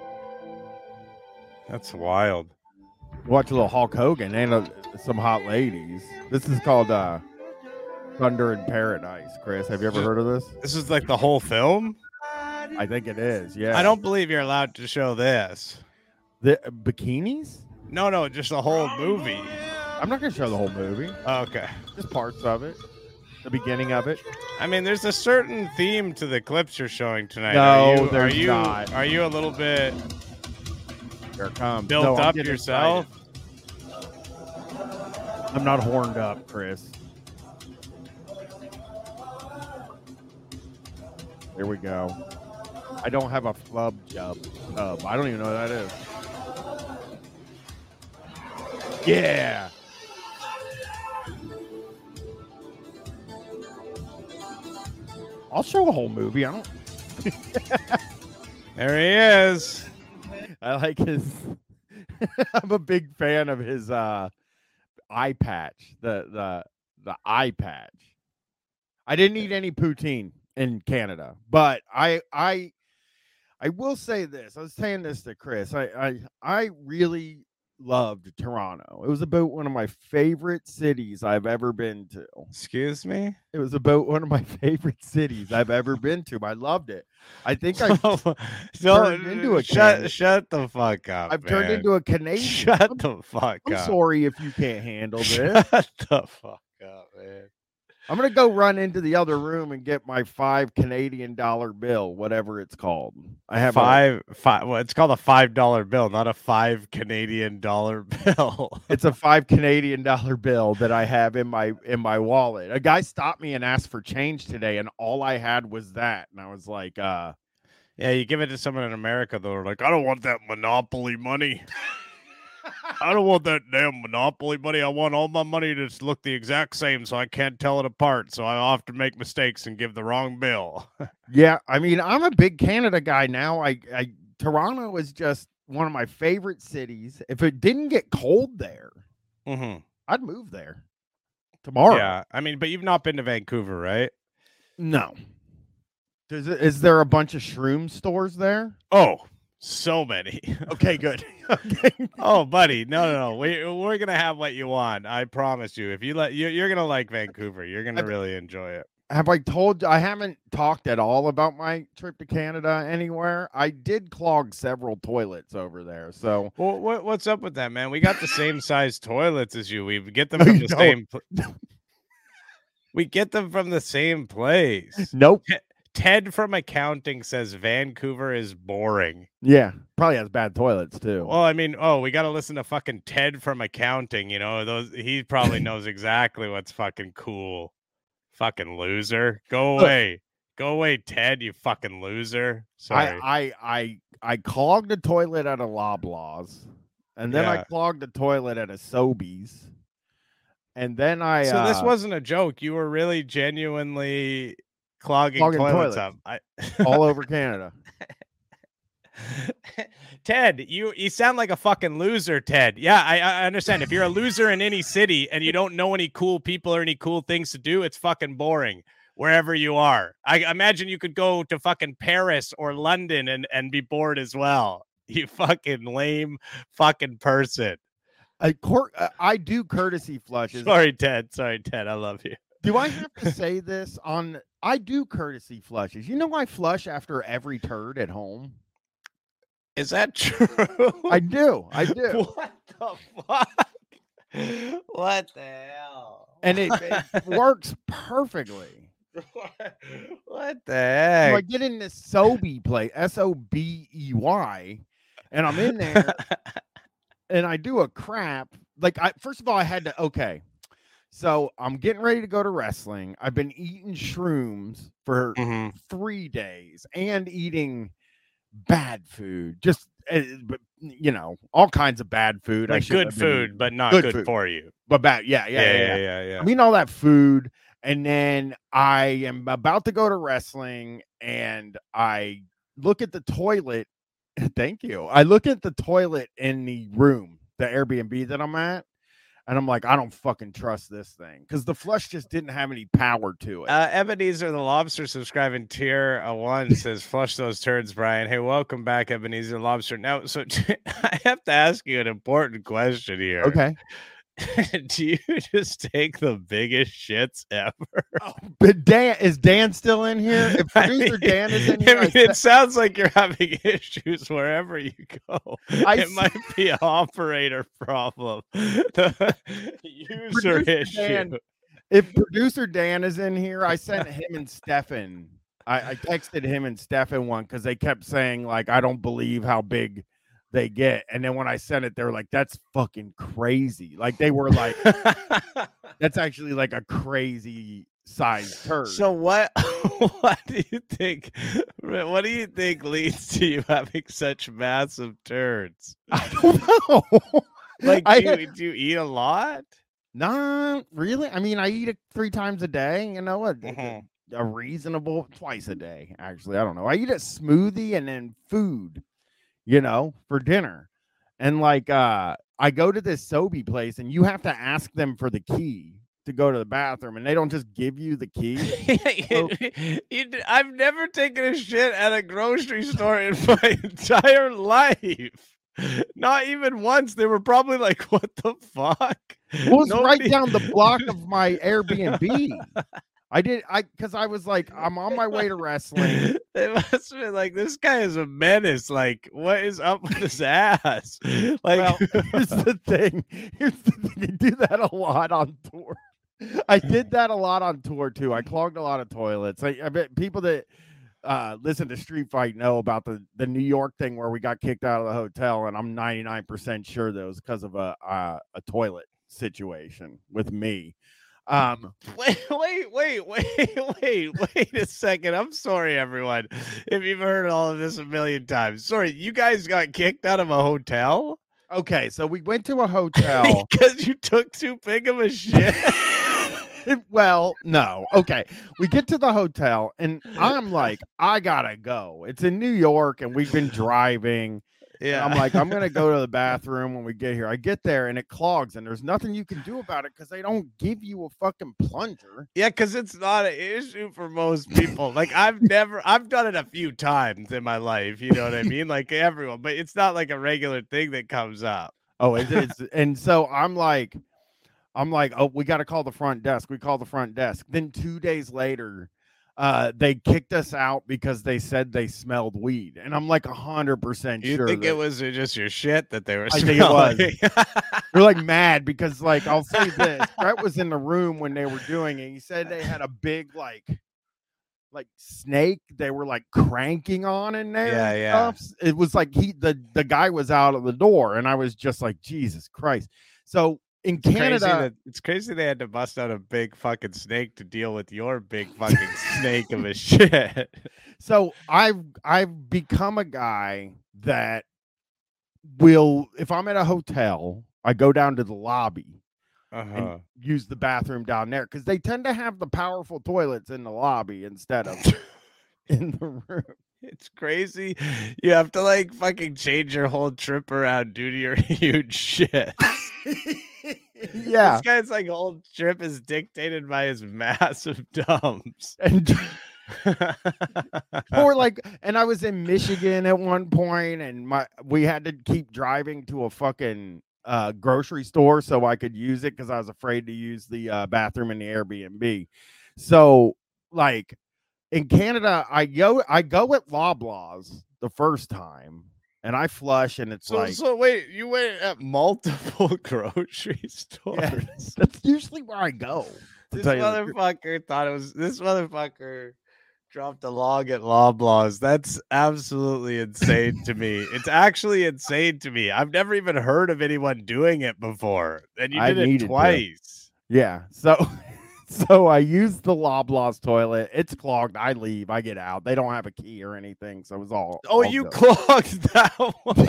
That's wild. Watch a little Hulk Hogan and some hot ladies. This is called Thunder in Paradise. Chris, have you ever heard of this? This is like the whole film? I think it is. Yeah. I don't believe you're allowed to show this. The bikinis? No, just the whole movie. I'm not going to show the whole movie. Oh, okay. Just parts of it. The beginning of it. I mean, there's a certain theme to the clips you're showing tonight. No, there's not. Are you a little bit Here it comes. built I'm up getting yourself? excited. I'm not horned up, Chris. Here we go. I don't have a flub tub. I don't even know what that is. Yeah. I'll show a whole movie. I don't. There he is. I like his. I'm a big fan of his eye patch. The eye patch. I didn't eat any poutine in Canada, but I will say this. I was saying this to Chris. I really loved Toronto. It was about one of my favorite cities I've ever been to. Excuse me? It was about one of my favorite cities I've ever been to. I loved it. I think I turned into a shut the fuck up. I've turned into a Canadian. Shut the fuck I'm up. sorry if you can't handle this. Shut the fuck up, man. I'm gonna go run into the other room and get my $5 Canadian bill, whatever it's called. I have five. Well, it's called a $5 bill, not a $5 Canadian bill. It's a $5 Canadian bill that I have in my wallet. A guy stopped me and asked for change today, and all I had was that, and I was like, yeah, you give it to someone in America, though, like, I don't want that Monopoly money. I don't want that damn Monopoly money. I want all my money to look the exact same so I can't tell it apart. So I often make mistakes and give the wrong bill. Yeah, I mean, I'm a big Canada guy now. Toronto is just one of my favorite cities. If it didn't get cold there, I'd move there tomorrow. Yeah, I mean, but you've not been to Vancouver, right? No. Is there a bunch of shroom stores there? Oh, so many. Okay, good. Okay. Oh, buddy, no. We're gonna have what you want. I promise you. If you you're gonna like Vancouver. You're gonna really enjoy it. Have I told you? I haven't talked at all about my trip to Canada anywhere. I did clog several toilets over there. So, well, what's up with that, man? We got the same size toilets as you. We get them from the same. We get them from the same place. Nope. Ted from accounting says Vancouver is boring. Yeah, probably has bad toilets too. Well, I mean, we got to listen to fucking Ted from accounting. You know, he probably knows exactly what's fucking cool. Fucking loser. Go away. Go away, Ted, you fucking loser. Sorry. I clogged the toilet at a Loblaws, and then I clogged the toilet at a Sobeys. And then So this wasn't a joke. You were really genuinely clogging toilets up all over Canada. Ted, you sound like a fucking loser, Ted. Yeah, I understand. If you're a loser in any city and you don't know any cool people or any cool things to do, it's fucking boring wherever you are. I imagine you could go to fucking Paris or London and be bored as well. You fucking lame fucking person. I do courtesy flushes. Sorry, Ted. I love you. Do I have to say this on? I do courtesy flushes. You know, I flush after every turd at home. Is that true? I do. What the fuck? What the hell? And it works perfectly. What the heck? So I get in this Sobey place, Sobey, and I'm in there, and I do a crap. Like, first of all, I had to. So I'm getting ready to go to wrestling. I've been eating shrooms for 3 days and eating bad food, just all kinds of bad food. Like good food, but not good for you. But bad, yeah. I mean, all that food, and then I am about to go to wrestling, and I look at the toilet Thank you. I look at the toilet in the room, the Airbnb that I'm at, and I'm like, I don't fucking trust this thing because the flush just didn't have any power to it. Ebenezer the Lobster subscribing tier 1 says, "Flush those turds, Brian." Hey, welcome back, Ebenezer the Lobster. Now, so I have to ask you an important question here. Okay. Do you just take the biggest shits ever? Oh, but is Dan still in here? If producer Dan is in here, it sounds like you're having issues wherever you go. It might be an operator problem, user issue. Dan, if producer Dan is in here, I sent him and Stefan. I texted him and Stefan one because they kept saying like, I don't believe how big they get, and then when I sent it, they were like, "That's fucking crazy!" Like they were like, "That's actually like a crazy size turd." So what? What do you think? What do you think leads to you having such massive turds? I don't know. Like, do you eat a lot? Not really. I mean, I eat it 3 times a day. You know what? A reasonable twice a day. Actually, I don't know. I eat a smoothie and then food. You know, for dinner. And like I go to this Sobe place and you have to ask them for the key to go to the bathroom, and they don't just give you the key. I've never taken a shit at a grocery store in my entire life. Not even once. They were probably like, what the fuck? Well, it's right down the block of my Airbnb. Because I was like, I'm on my way to wrestling. It must have been like, this guy is a menace. Like, what is up with his ass? Like, well, here's the thing. I do that a lot on tour. I did that a lot on tour too. I clogged a lot of toilets. I bet people that listen to Street Fight know about the New York thing where we got kicked out of the hotel, and I'm 99% sure that was because of a toilet situation with me. Wait a second. I'm sorry, everyone, if you've heard all of this a million times. Sorry, you guys got kicked out of a hotel? Okay, so we went to a hotel because you took too big of a shit. Well, no. Okay, we get to the hotel and I'm like, I gotta go. It's in New York and we've been driving. Yeah, I'm like, I'm gonna go to the bathroom when we get here. I get there and it clogs, and there's nothing you can do about it because they don't give you a fucking plunger. Yeah, because it's not an issue for most people. Like I've done it a few times in my life. You know what I mean? Like everyone, but it's not like a regular thing that comes up. Oh, it's and so I'm like, oh, we got to call the front desk. We call the front desk. Then 2 days later, they kicked us out because they said they smelled weed, and I'm like 100% You sure. think it was just your shit that they were I smelling? think it was. They're like mad because, like, I'll say this: Brett was in the room when they were doing it. He said they had a big like snake they were like cranking on in there. Yeah, and yeah. stuff. It was like the guy was out of the door, and I was just like, Jesus Christ. So in Canada, it's crazy they had to bust out a big fucking snake to deal with your big fucking snake of a shit. So I've become a guy that will, if I'm at a hotel, I go down to the lobby and use the bathroom down there because they tend to have the powerful toilets in the lobby instead of in the room. It's crazy. You have to like fucking change your whole trip around due to your huge shit. Yeah, this guy's like whole trip is dictated by his massive dumps. And or like, and I was in Michigan at one point, and we had to keep driving to a fucking grocery store so I could use it because I was afraid to use the bathroom in the Airbnb. So like in Canada, I go at Loblaws the first time. And I flush, and it's so wait, you went at multiple grocery stores. Yeah, that's usually where I go. This motherfucker dropped a log at Loblaws. That's absolutely insane to me. It's actually insane to me. I've never even heard of anyone doing it before, and you did it twice. Yeah, so I used the Loblaws toilet. It's clogged. I leave. I get out. They don't have a key or anything, so it was all. Oh, you clogged that one.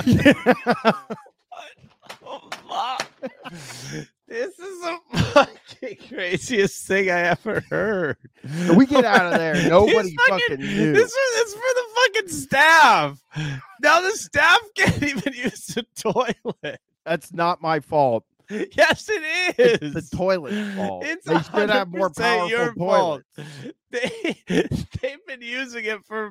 This is the fucking craziest thing I ever heard. We get out of there. Nobody fucking knew. It's for the fucking staff. Now the staff can't even use the toilet. That's not my fault. Yes, it is. It's the toilet's fault. It's They should have more 100% powerful your toilets. fault. They've been using it for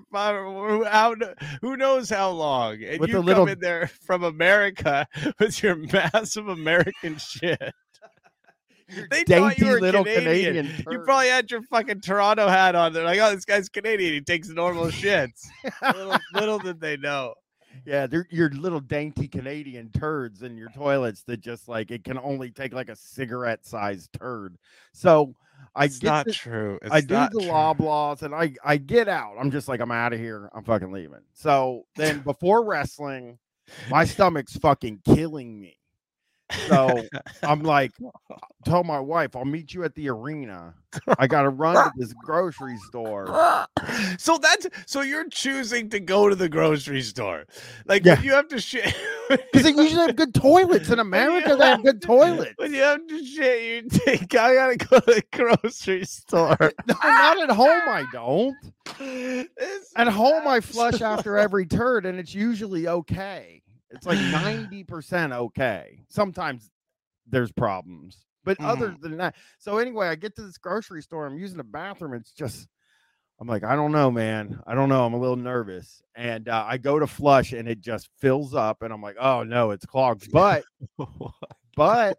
who knows how long, and With you the come little- in there from America with your massive American shit. They thought you dainty were little Canadian. Canadian You turd. probably had your fucking Toronto hat on. They're like, "Oh, this guy's Canadian. He takes normal shits." little did they know. Yeah, they're your little dainty Canadian turds in your toilets that just like it can only take like a cigarette-sized turd. So I It's get not the- true. I It's do not the true. Loblaws and I get out. I'm just like, I'm out of here. I'm fucking leaving. So then before wrestling, my stomach's fucking killing me. So I'm like, tell my wife, I'll meet you at the arena. I gotta run to this grocery store. So you're choosing to go to the grocery store. Like Yeah. when you have to shit. Because they usually have good toilets in America. They have good toilets. When you have to shit, you think I gotta go to the grocery store. No, not at home. I don't. It's At home, I flush after every turd, and it's usually okay. It's like 90% okay. Sometimes there's problems, but other than that, so anyway, I get to this grocery store. I'm using the bathroom. It's just, I'm like, I don't know, man. I don't know. I'm a little nervous, and I go to flush, and it just fills up, and I'm like, oh no, it's clogged. But well,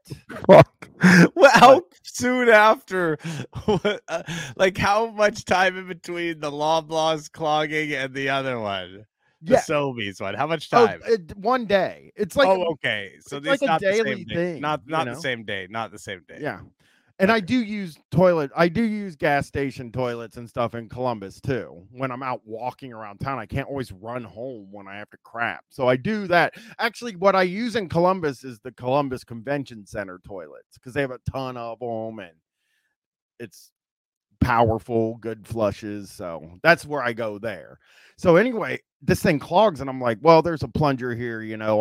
how soon after? Like how much time in between the Loblaws clogging and the other one? The Yeah. Sobeys one. How much Oh, time? one day. It's like okay. So it's this like a not the daily same day. thing, Not you the know? same day. Not the same day. Yeah. And I do use I do use gas station toilets and stuff in Columbus too. When I'm out walking around town, I can't always run home when I have to crap. So I do that. Actually, what I use in Columbus is the Columbus Convention Center toilets because they have a ton of them and it's powerful, good flushes. So that's where I go there. So anyway, this thing clogs and I'm like, well, there's a plunger here, you know,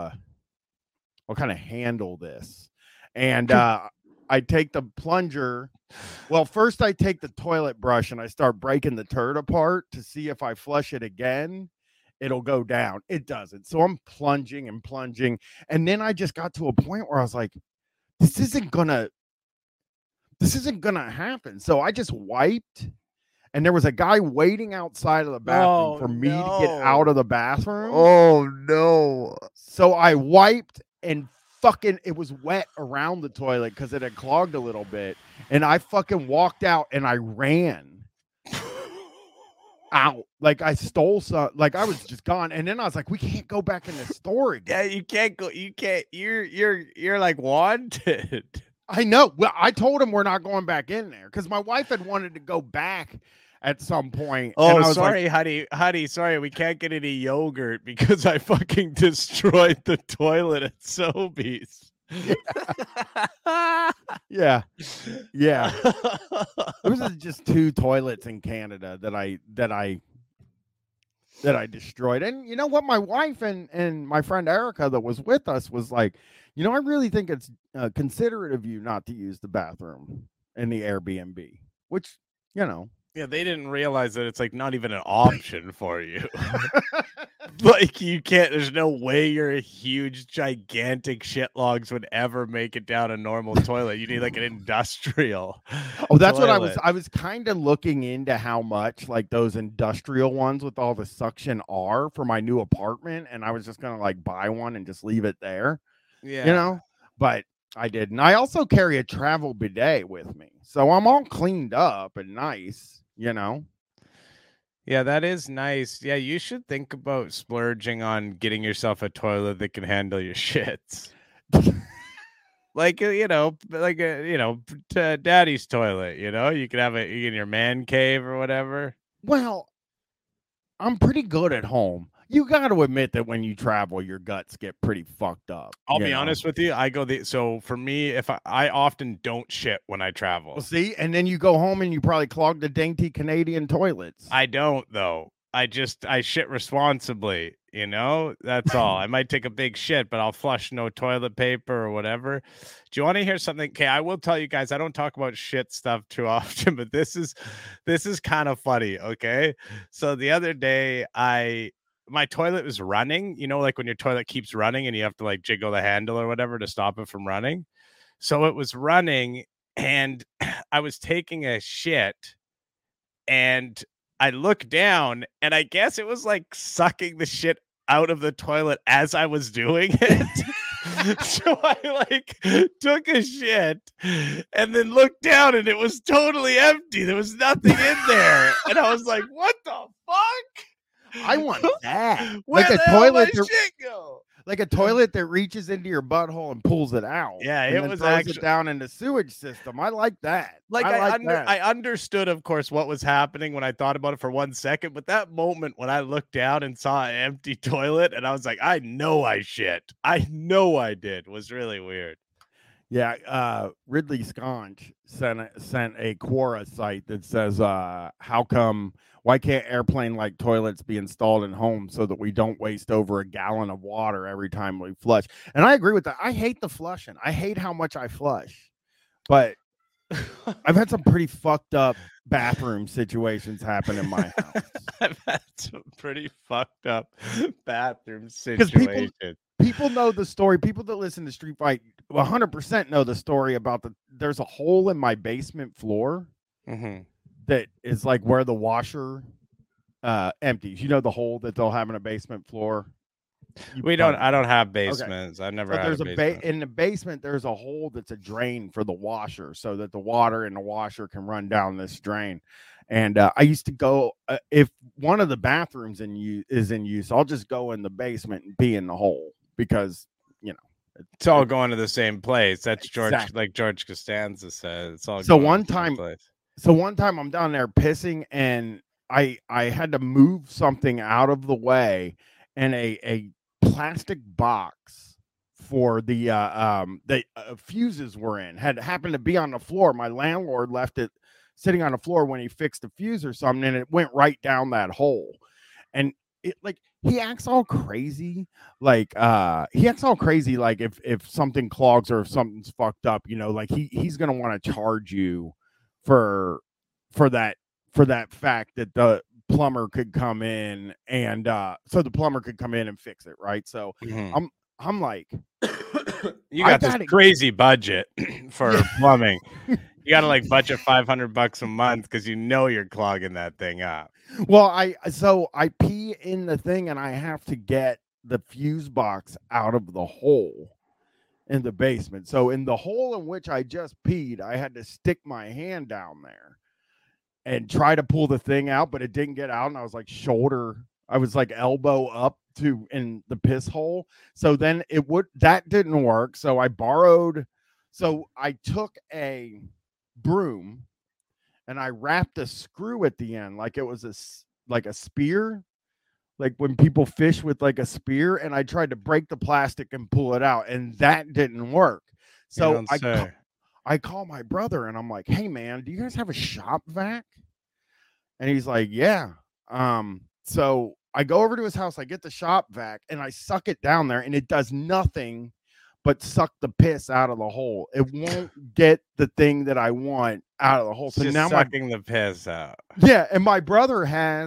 I'll kind of handle this. And I take the plunger. Well, first I take the toilet brush and I start breaking the turd apart to see if I flush it again, it'll go down. It doesn't. So I'm plunging and plunging. And then I just got to a point where I was like, this isn't gonna happen. So I just wiped. And there was a guy waiting outside of the bathroom for me to get out of the bathroom. Oh no. So I wiped and fucking it was wet around the toilet because it had clogged a little bit. And I fucking walked out and I ran out. Like I stole some, like I was just gone. And then I was like, we can't go back in the store again. Yeah, you can't go. You can't. You're like wanted. I know. Well, I told him we're not going back in there because my wife had wanted to go back at some point. Oh, and I was sorry, like, honey. Sorry, we can't get any yogurt because I fucking destroyed the toilet at Sobeys. yeah. Those are just 2 toilets in Canada that I destroyed. And you know what? My wife and my friend Erica that was with us was like, you know, I really think it's considerate of you not to use the bathroom in the Airbnb, which, you know. Yeah, they didn't realize that it's like not even an option for you. Like you can't. There's no way your huge, gigantic shit logs would ever make it down a normal toilet. You need like an industrial. Oh, that's what toilet. I was kind of looking into how much like those industrial ones with all the suction are for my new apartment, and I was just gonna like buy one and just leave it there. Yeah, You know, but I didn't. I also carry a travel bidet with me, so I'm all cleaned up and nice. You know. Yeah, that is nice. Yeah, you should think about splurging on getting yourself a toilet that can handle your shits. Like daddy's toilet. You know, you can have it in your man cave or whatever. Well, I'm pretty good at home. You got to admit that when you travel, your guts get pretty fucked up. I'll you be know? honest with you. So for me, if I often don't shit when I travel. Well, see, and then you go home and you probably clog the dainty Canadian toilets. I don't though. I shit responsibly. you know? That's all. I might take a big shit, but I'll flush no toilet paper or whatever. Do you want to hear something? Okay, I will tell you guys, I don't talk about shit stuff too often, but this is kind of funny, okay? So the other day my toilet was running, you know, like when your toilet keeps running and you have to like jiggle the handle or whatever to stop it from running. So it was running and I was taking a shit and I looked down and I guess it was like sucking the shit out of the toilet as I was doing it. So I like took a shit and then looked down and it was totally empty. There was nothing in there. And I was like, what the fuck? I want that. Where like a the hell toilet did my shit go? Like a toilet that reaches into your butthole and pulls it out. Yeah, and it then was throws actually it down in the sewage system. I like that. Like that. I understood, of course, what was happening when I thought about it for 1 second, but that moment when I looked down and saw an empty toilet and I was like, I know I shit. I know I did, was really weird. Yeah, Ridley Sconch sent a Quora site that says, why can't airplane-like toilets be installed in homes so that we don't waste over a gallon of water every time we flush? And I agree with that. I hate the flushing. I hate how much I flush. But I've had some pretty fucked up bathroom situations happen in my house. I've had some pretty fucked up bathroom situations. People know the story. People that listen to Street Fight 100% know the story about there's a hole in my basement floor that is like where the washer empties. You know the hole that they'll have in a basement floor? I don't have basements. Okay. I've never had there's a basement. In the basement, there's a hole that's a drain for the washer so that the water in the washer can run down this drain. And I used to go, if one of the bathrooms is in use, I'll just go in the basement and pee in the hole because, you know. It's all going to the same place. That's exactly. Like George Costanza said. It's all so going one to the time. same place. So one time I'm down there pissing and I had to move something out of the way, and a plastic box for the fuses were in had happened to be on the floor. My landlord left it sitting on the floor when he fixed the fuse or something, and it went right down that hole. And it like he acts all crazy, like if something clogs or if something's fucked up, you know, like he's gonna want to charge you for that fact that the plumber could come in and so the plumber could come in and fix it, right? So I'm like, you got this crazy budget for plumbing. You got to like budget $500 a month because you know you're clogging that thing up. Well, I pee in the thing and I have to get the fuse box out of the hole in the basement. So in the hole in which I just peed, I had to stick my hand down there and try to pull the thing out, but it didn't get out. And I was like elbow up in the piss hole. So then that didn't work. So I took a broom and I wrapped a screw at the end like it was a spear, like when people fish with like a spear, and I tried to break the plastic and pull it out, and that didn't work. So I call my brother and I'm like, hey man, do you guys have a shop vac? And he's like, yeah. So I go over to his house, I get the shop vac and I suck it down there, and it does nothing but suck the piss out of the hole. It won't get the thing that I want out of the hole. So just now sucking the piss out. Yeah, and my brother,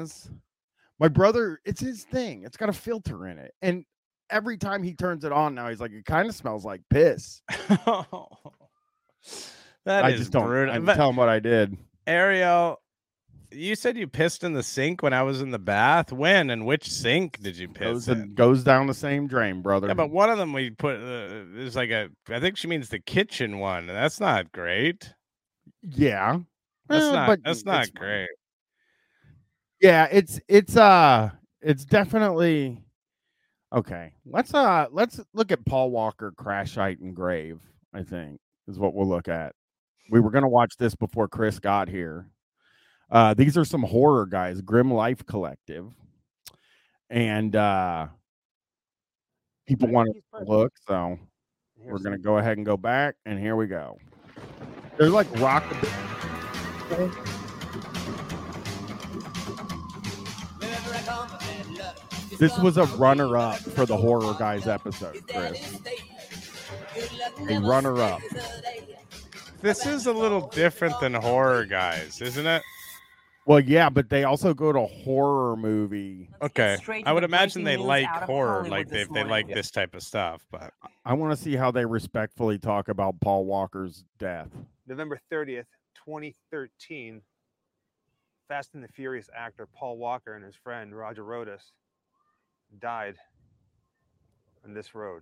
it's his thing. It's got a filter in it. And every time he turns it on now, he's like, it kind of smells like piss. I just don't tell him what I did. Ariel, you said you pissed in the sink when I was in the bath. When and which sink did you piss in? Goes down the same drain, brother. Yeah, but one of them we put is like I think she means the kitchen one. That's not great. Yeah, that's not great. Yeah, it's definitely okay. Let's look at Paul Walker Crash Site and Grave. I think is what we'll look at. We were gonna watch this before Chris got here. These are some horror guys, Grim Life Collective, and people want to look, so we're gonna go ahead and go back, and here we go. They're like rock. This was a runner-up for the Horror Guys episode, Chris. A runner-up. This is a little different than Horror Guys, isn't it? Well, yeah, but they also go to horror movie. Okay. straight to I would the imagine they breaking news like out of horror, Hollywood like this they like morning. this type of stuff, but I want to see how they respectfully talk about Paul Walker's death. November 30th, 2013, Fast and the Furious actor Paul Walker and his friend Roger Rodas died on this road.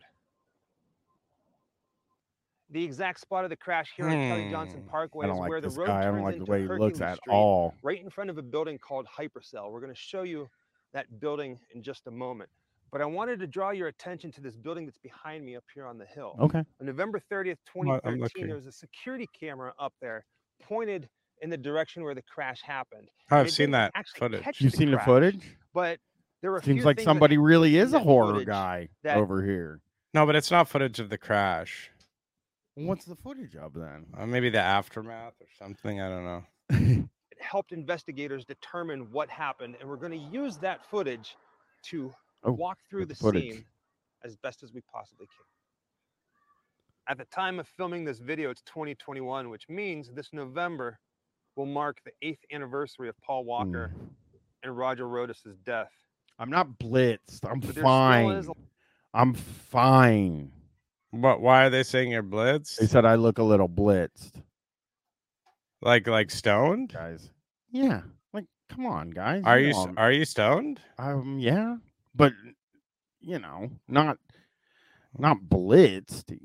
The exact spot of the crash here on Kelly Johnson I Parkway don't is like where the this road guy. I don't turns like the into way he looks Hercules at Street, all. right in front of a building called Hypercell. We're going to show you that building in just a moment. But I wanted to draw your attention to this building that's behind me up here on the hill. Okay. On November 30th, Well, I'm 2013, looking. there was a security camera up there pointed in the direction where the crash happened. Oh, And I've it seen didn't that actually footage. catch You've seen the crash, footage? But there were a Seems few like things somebody that really happened is in a that horror footage guy that over here. No, but it's not footage of the crash. What's the footage of then? Maybe the aftermath or something. I don't know. it helped investigators determine what happened, and we're going to use that footage to walk through the footage. scene as best as we possibly can. At the time of filming this video, it's 2021, which means this November will mark the 8th anniversary of Paul Walker and Roger Rodas' death. I'm not blitzed. I'm But there still fine. is a- I'm fine. What? Why are they saying you're blitzed? They said I look a little blitzed. Like stoned? Guys. Yeah. Like, come on, guys. Are You you know I'm- are you stoned? Yeah. But not blitzed,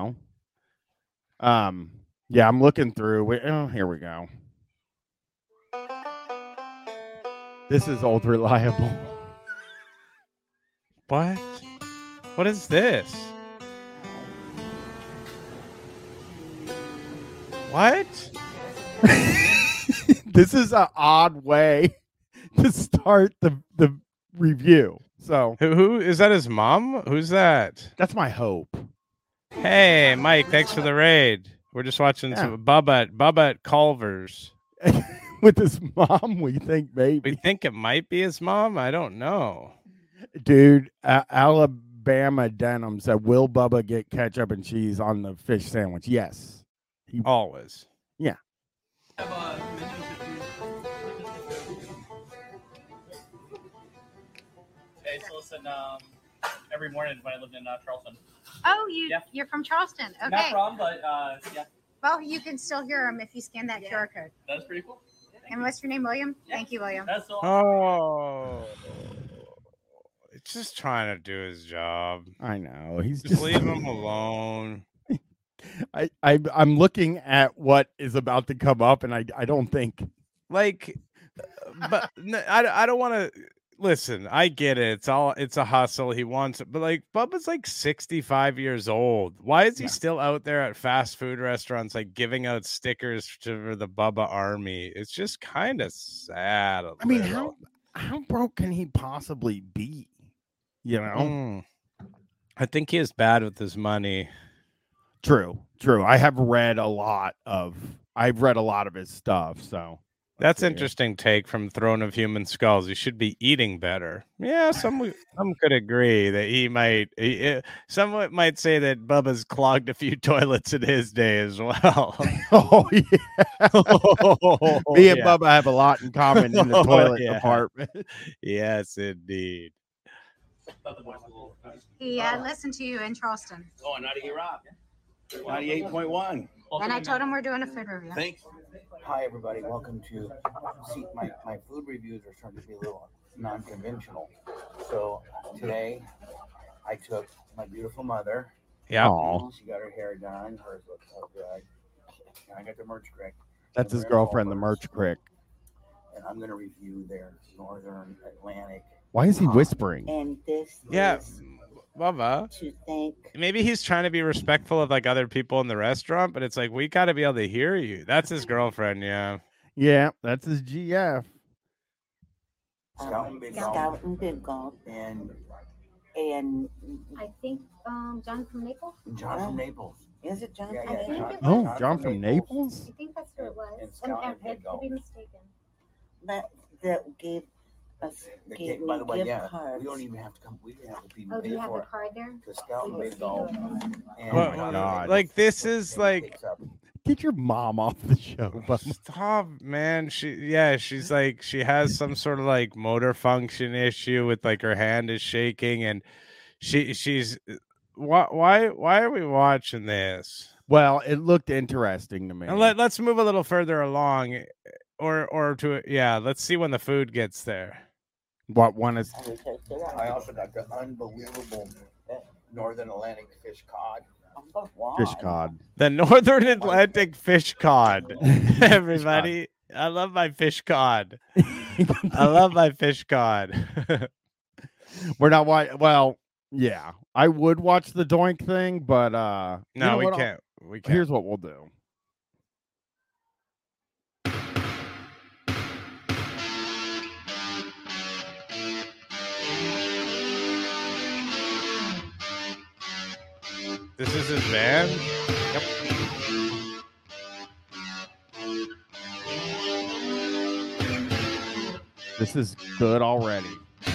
Yeah, I'm looking through. Oh, here we go. This is old reliable. What? What is this? What? This is an odd way to start the review. So who is that? His mom? Who's that? That's my hope. Hey, Mike, thanks for the raid. We're just watching some Bubba at Culver's. With his mom, we think maybe. We think it might be his mom. I don't know. Dude, Alabama Denim said, "Will Bubba get ketchup and cheese on the fish sandwich?" Yes, always. Yeah. I used to listen every morning when I lived in Charleston. Oh, Yeah. you're from Charleston. Okay. Not from, but yeah, Well, you can still hear them if you scan that QR code. that's pretty cool. And what's your name, William? Thank you, William. That's all. Oh, it's just trying to do his job. I know. He's just leave him alone. I'm looking at what is about to come up, and I don't think like, but I don't want to listen. I get it. It's a hustle. He wants it, but like Bubba's like 65 years old. Why is he still out there at fast food restaurants, like giving out stickers for the Bubba Army? It's just kind of sad. I mean, how broke can he possibly be? I think he is bad with his money. True. I've read a lot of his stuff, so that's interesting take from Throne of Human Skulls. He should be eating better. Yeah, some could agree that he might. Some might say that Bubba's clogged a few toilets in his day as well. Oh yeah, me and Bubba have a lot in common in the toilet department. Yes, indeed. He listened to you in Charleston. Oh, not to get robbed. 98.1. And I told him we're doing a food review. Thanks. Hi, everybody. Welcome to my food reviews are starting to be a little non-conventional. So today I took my beautiful mother. Yeah. She got her hair done. Hers looks so good. And I got the Merch Crick. That's his girlfriend, the Merch Crick. And I'm going to review their Northern Atlantic. Why is he whispering? And this is Bubba. To thank. Maybe he's trying to be respectful of like other people in the restaurant, but it's like we got to be able to hear you. That's his girlfriend, yeah. Yeah, that's his GF. Scout and Big Golf. And I think John from Naples. John from Naples. Is it John? Yeah. John from Naples? I think that's who it was. And Scout and I Big could Golf. be mistaken. That gave By the way, yeah, we don't even have to come. We didn't have to be Oh, do paid you have for the it. card there? The scout made it all. And Well, God. like this is like Get your mom off the show, Bubba. stop, man. She's like she has some sort of like motor function issue with like her hand is shaking and she's why are we watching this? Well, it looked interesting to me. And let's move a little further along let's see when the food gets there. What one is? I also got the unbelievable Northern Atlantic fish cod. Fish cod. The Northern Atlantic fish cod. Everybody, I love my fish cod. I love my fish cod. We're not well, yeah. I would watch the Doink thing, but no, we can't. We can't. Here's what we'll do. This is his van? Yep. This is good already.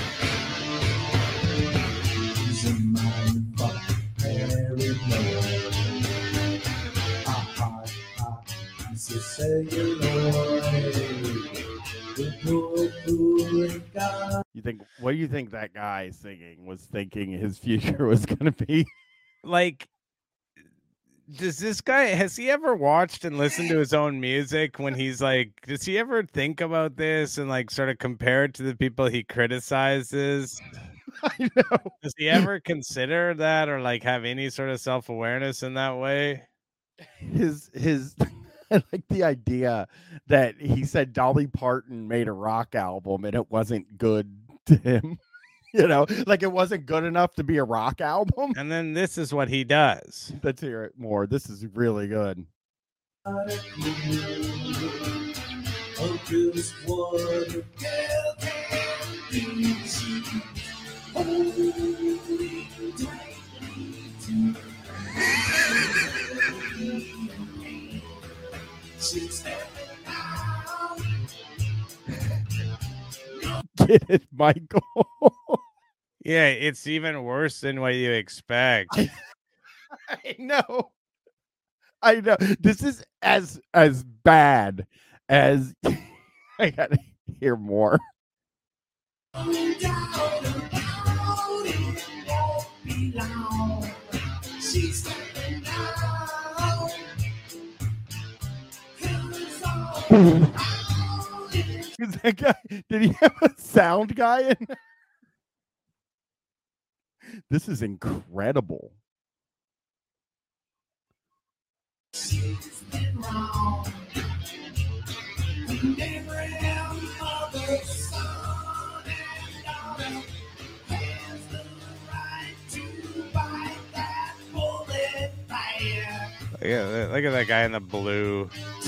What do you think that guy singing was thinking his future was going to be? Like, does this guy, has he ever watched and listened to his own music when he's like, does he ever think about this and like sort of compare it to the people he criticizes? I know. Does he ever consider that or like have any sort of self-awareness in that way? His I like the idea that he said Dolly Parton made a rock album and it wasn't good to him. You know, like it wasn't good enough to be a rock album. And then this is what he does. Let's hear it more. This is really good. Get it, Michael? Yeah, it's even worse than what you expect. I know. This is as bad as I gotta hear more. Is that guy? Did he have a sound guy in there? This is incredible. Yeah, look at that guy in the blue.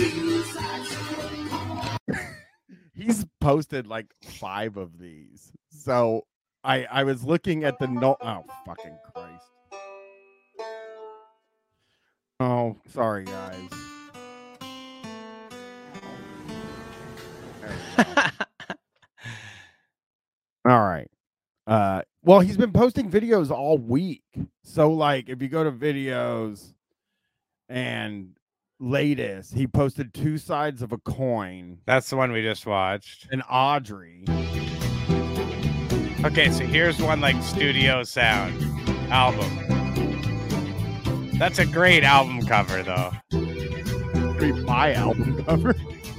He's posted like 5 of these. So I was looking at the oh fucking Christ. Oh, sorry guys. All right. Well, he's been posting videos all week. So like if you go to videos and latest, he posted 2 sides of a coin. That's the one we just watched. And Audrey. Okay, so here's one like studio sound album. That's a great album cover, though. Great my album cover.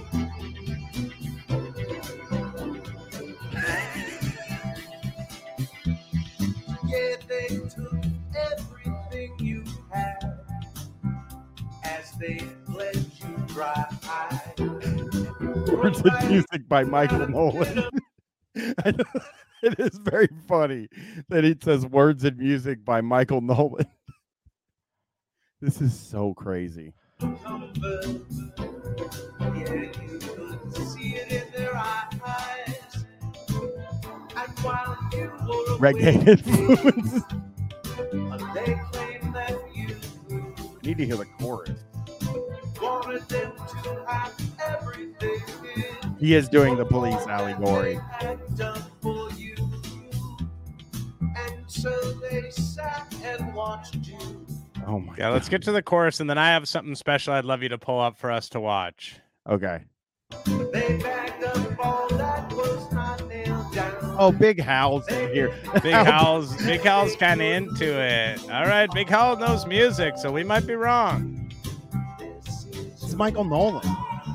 Yeah, they took everything you had as they let you dry. Words and music by Michael Nolan. It is very funny that it says words and music by Michael Nolan. This is so crazy. Reggae influence. Need to hear the chorus. He is doing the police allegory. sat and watched you. Oh my Yeah, let's get to the chorus, and then I have something special I'd love you to pull up for us to watch. Okay. They bagged up all that was not nailed down. Oh, Big Hal's in here. Big Hal's kind of into it. All right, Big Hal knows music, so we might be wrong. It's Michael Nolan.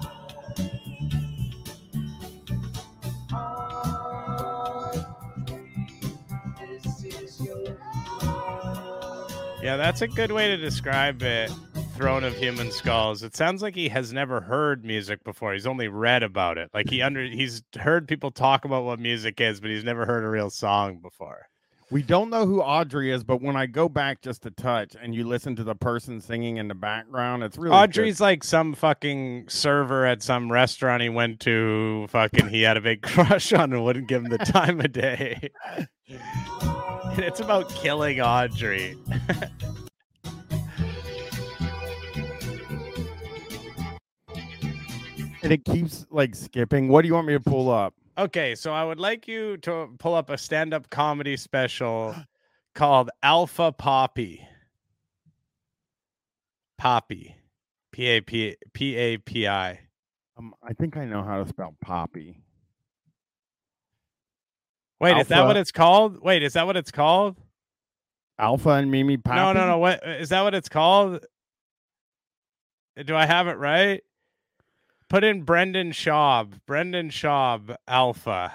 Yeah, that's a good way to describe it. Throne of Human Skulls. It sounds like he has never heard music before. He's only read about it. Like he's heard people talk about what music is, but he's never heard a real song before. We don't know who Audrey is, but when I go back just a touch and you listen to the person singing in the background, it's really Audrey's good. like some fucking server at some restaurant he went to. He had a big crush on and wouldn't give him the time of day. And it's about killing Audrey. And it keeps like skipping. What do you want me to pull up? Okay, so I would like you to pull up a stand-up comedy special called Alpha Poppy. Poppy. P-A-P-I. I think I know how to spell Poppy. Wait, Alpha. is that what it's called? Wait, is that what it's called? Alpha and Mimi Poppy? No. What is that? What it's called? Do I have it right? Put in Brendan Schaub. Brendan Schaub, Alpha.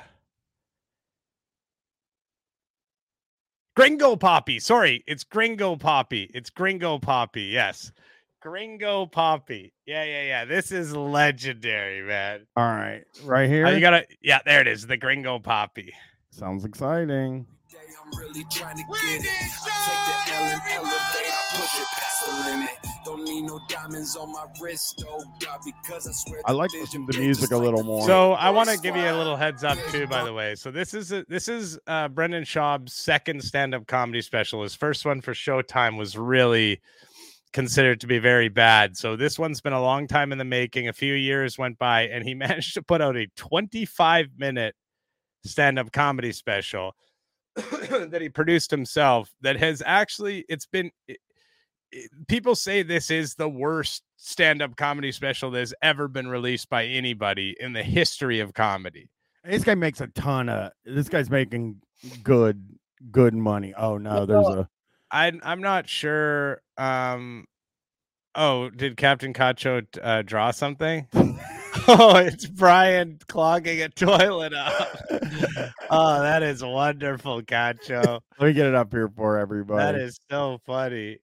Gringo Poppy. Sorry, it's Gringo Poppy. It's Gringo Poppy. Yes. Gringo Poppy. Yeah. This is legendary, man. All right. Right here? Yeah, there it is. The Gringo Poppy. Sounds exciting. I'm really trying to get it. I take the L and elevate, I push it past the limit. Don't need no diamonds on my wrist, oh God, because I swear I like listening to the music a little more. So I want to give you a little heads up too, by the way. So this is Brendan Schaub's second stand-up comedy special. His first one for Showtime was really considered to be very bad. So this one's been a long time in the making. A few years went by, and he managed to put out a 25-minute stand-up comedy special that he produced himself. That has actually, people say this is the worst stand-up comedy special that has ever been released by anybody in the history of comedy. This guy makes this guy's making good money. Oh no, I'm not sure. Oh, did Captain Cacho draw something? Oh, it's Brian clogging a toilet up. Oh, that is wonderful, Cacho. Let me get it up here for everybody. That is so funny.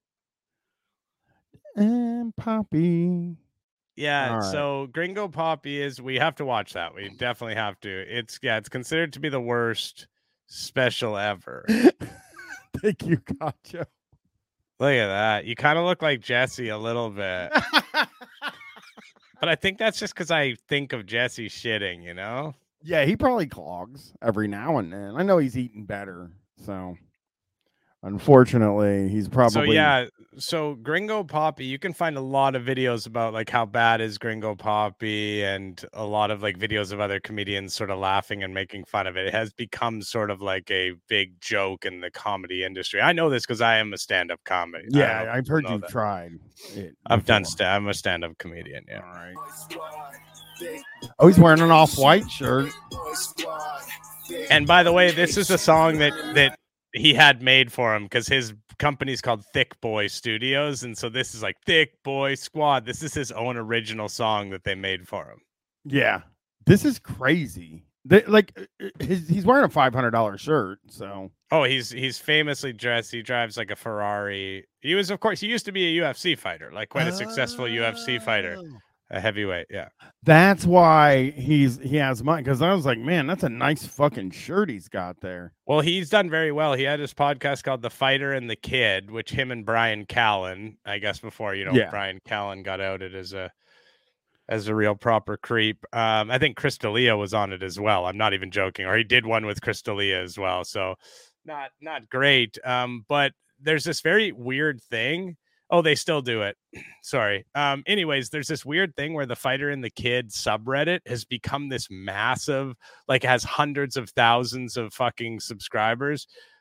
And Poppy. Yeah, All right. So Gringo Poppy we have to watch that. We definitely have to. It's considered to be the worst special ever. Thank you, Cacho. Look at that. You kind of look like Jesse a little bit. But I think that's just because I think of Jesse shitting, you know? Yeah, he probably clogs every now and then. I know he's eating better, so unfortunately, he's probably. So Gringo Poppy, you can find a lot of videos about like how bad is Gringo Poppy, and a lot of like videos of other comedians sort of laughing and making fun of it. It has become sort of like a big joke in the comedy industry. I know this because I am a stand-up comedy. Yeah, I've heard you've tried it. I'm a stand-up comedian. Yeah. All right. Oh, he's wearing an off-white shirt. And by the way, this is a song that he had made for him because his company's called Thick Boy Studios, and so this is like Thick Boy Squad. This is his own original song that they made for him. Yeah, this is crazy. He's wearing a $500 shirt. So he's famously dressed. He drives like a Ferrari. He used to be a UFC fighter, like quite a successful UFC fighter. A heavyweight, yeah. That's why he has money, because I was like, man, that's a nice fucking shirt he's got there. Well, he's done very well. He had his podcast called The Fighter and the Kid, which him and Brian Callen, I guess before, Brian Callen got outed as a real proper creep. I think Chris D'Elia was on it as well. I'm not even joking. Or he did one with Chris D'Elia as well. So not great. But there's this very weird thing. Oh, they still do it. Sorry. Anyways, there's this weird thing where The Fighter and the Kid subreddit has become this massive, like has hundreds of thousands of fucking subscribers.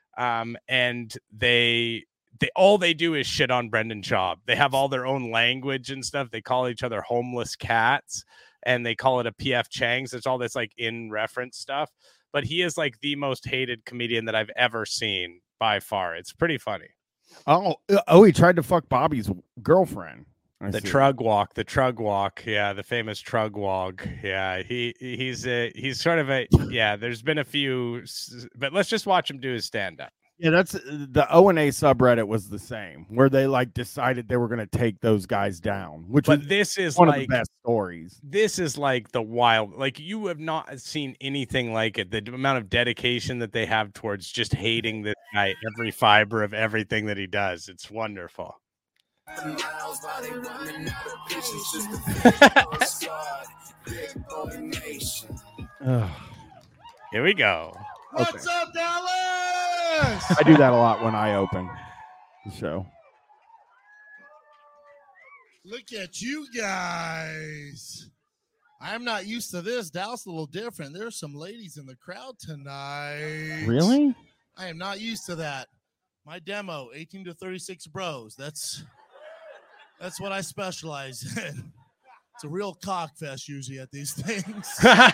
and they all they do is shit on Brendan Schaub. They have all their own language and stuff. They call each other homeless cats, and they call it a PF Chang's. It's all this like in reference stuff. But he is like the most hated comedian that I've ever seen by far. It's pretty funny. Oh, he tried to fuck Bobby's girlfriend. The Trug Walk. Yeah, the famous Trug Walk. Yeah, he's sort of a there's been a few, but let's just watch him do his stand up. Yeah, that's the O&A subreddit was the same, where they like decided they were going to take those guys down, this is one like of the best stories. This is like the wild, like you have not seen anything like it. The amount of dedication that they have towards just hating this guy, every fiber of everything that he does. It's wonderful. Here we go. What's up, Dallas? I do that a lot when I open the show. Look at you guys. I am not used to this. Dallas a little different. There's some ladies in the crowd tonight. Really? I am not used to that. My demo, 18 to 36 bros. That's what I specialize in. It's a real cock fest usually at these things.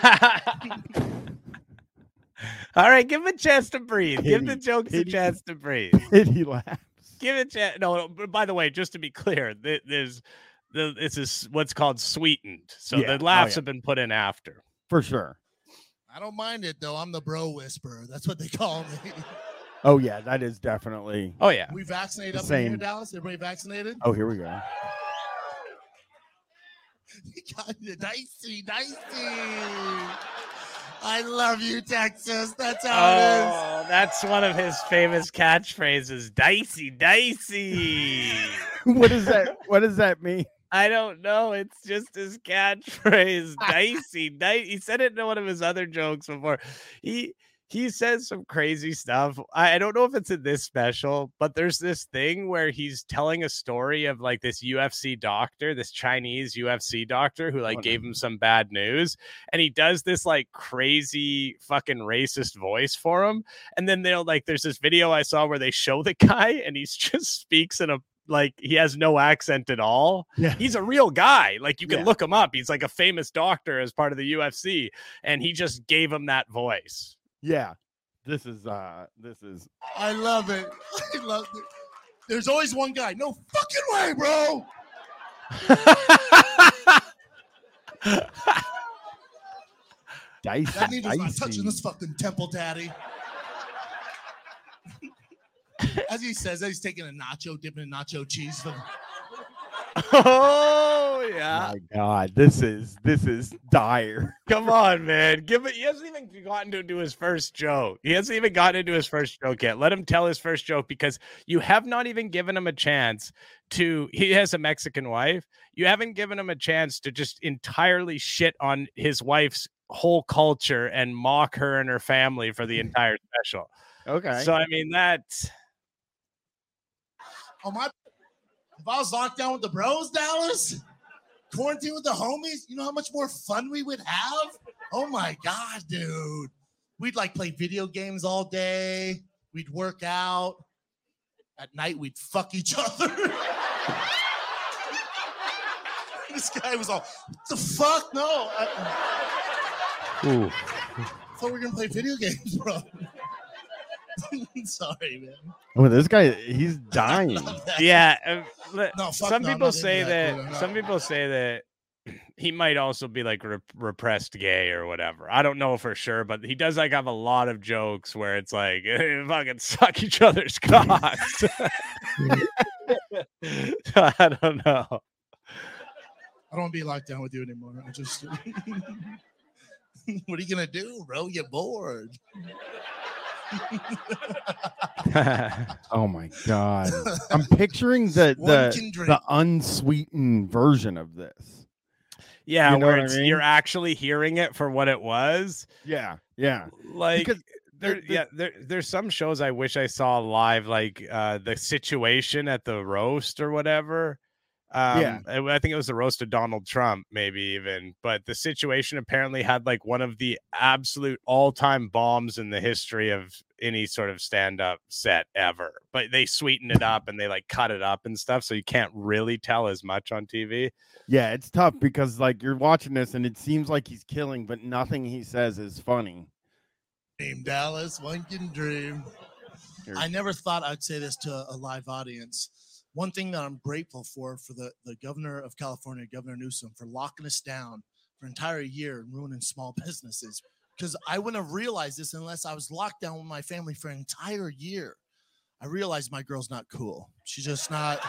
All right, give him a chance to breathe. Give the jokes a chance to breathe. He laughs. Give it a chance. No, but by the way, just to be clear, this is what's called sweetened. So the laughs have been put in after. For sure. I don't mind it, though. I'm the bro whisperer. That's what they call me. Oh, yeah, that is definitely. Oh, yeah. We vaccinated up in here, Dallas? Everybody vaccinated? Oh, here we go. Dicey. I love you, Texas. That's how it is. Oh, that's one of his famous catchphrases. Dicey. What does that mean? I don't know. It's just his catchphrase. Dicey. He said it in one of his other jokes before. He says some crazy stuff. I don't know if it's in this special, but there's this thing where he's telling a story of like this UFC doctor, this Chinese UFC doctor who like gave him some bad news. And he does this like crazy fucking racist voice for him. And then there's this video I saw where they show the guy and he's just speaks in a, like he has no accent at all. Yeah. He's a real guy. Like you can look him up. He's like a famous doctor as part of the UFC. And he just gave him that voice. Yeah, this is. I love it. I love it. There's always one guy. No fucking way, bro. Dicey. That needle's not touching this fucking temple, daddy. As he says, he's taking a nacho, dipping in nacho cheese. Oh yeah! My God, this is dire. Come on, man, give it. He hasn't even gotten to do his first joke. He hasn't even gotten into his first joke yet. Let him tell his first joke because you have not even given him a chance to. He has a Mexican wife. You haven't given him a chance to just entirely shit on his wife's whole culture and mock her and her family for the entire special. Okay. So I mean that's. Oh my. If I was locked down with the bros, Dallas, quarantine with the homies, you know how much more fun we would have? Oh my God, dude. We'd like play video games all day. We'd work out. At night, we'd fuck each other. This guy was all, what the fuck? No. I thought we were going to play video games, bro. Sorry, man. Oh, this guy, he's dying. Yeah. No, some people say that he might also be like repressed gay or whatever. I don't know for sure, but he does like have a lot of jokes where it's like fucking suck each other's cocks. I don't know. I don't want to be locked down with you anymore. I just what are you gonna do, bro? Get bored. Oh my God. I'm picturing the unsweetened version of this. Yeah, you know where what I mean? You're actually hearing it for what it was. Yeah. Like Because there's some shows I wish I saw live, like The Situation at the roast or whatever. I think it was the roast of Donald Trump, maybe even, but The Situation apparently had like one of the absolute all-time bombs in the history of any sort of stand-up set ever. But they sweeten it up and they like cut it up and stuff, so you can't really tell as much on TV. Yeah, it's tough because like you're watching this and it seems like he's killing, but nothing he says is funny. Dream, Dallas, one can dream. I never thought I'd say this to a live audience. One thing that I'm grateful for the governor of California, Governor Newsom, for locking us down for an entire year and ruining small businesses. Because I wouldn't have realized this unless I was locked down with my family for an entire year. I realized my girl's not cool. She's just not.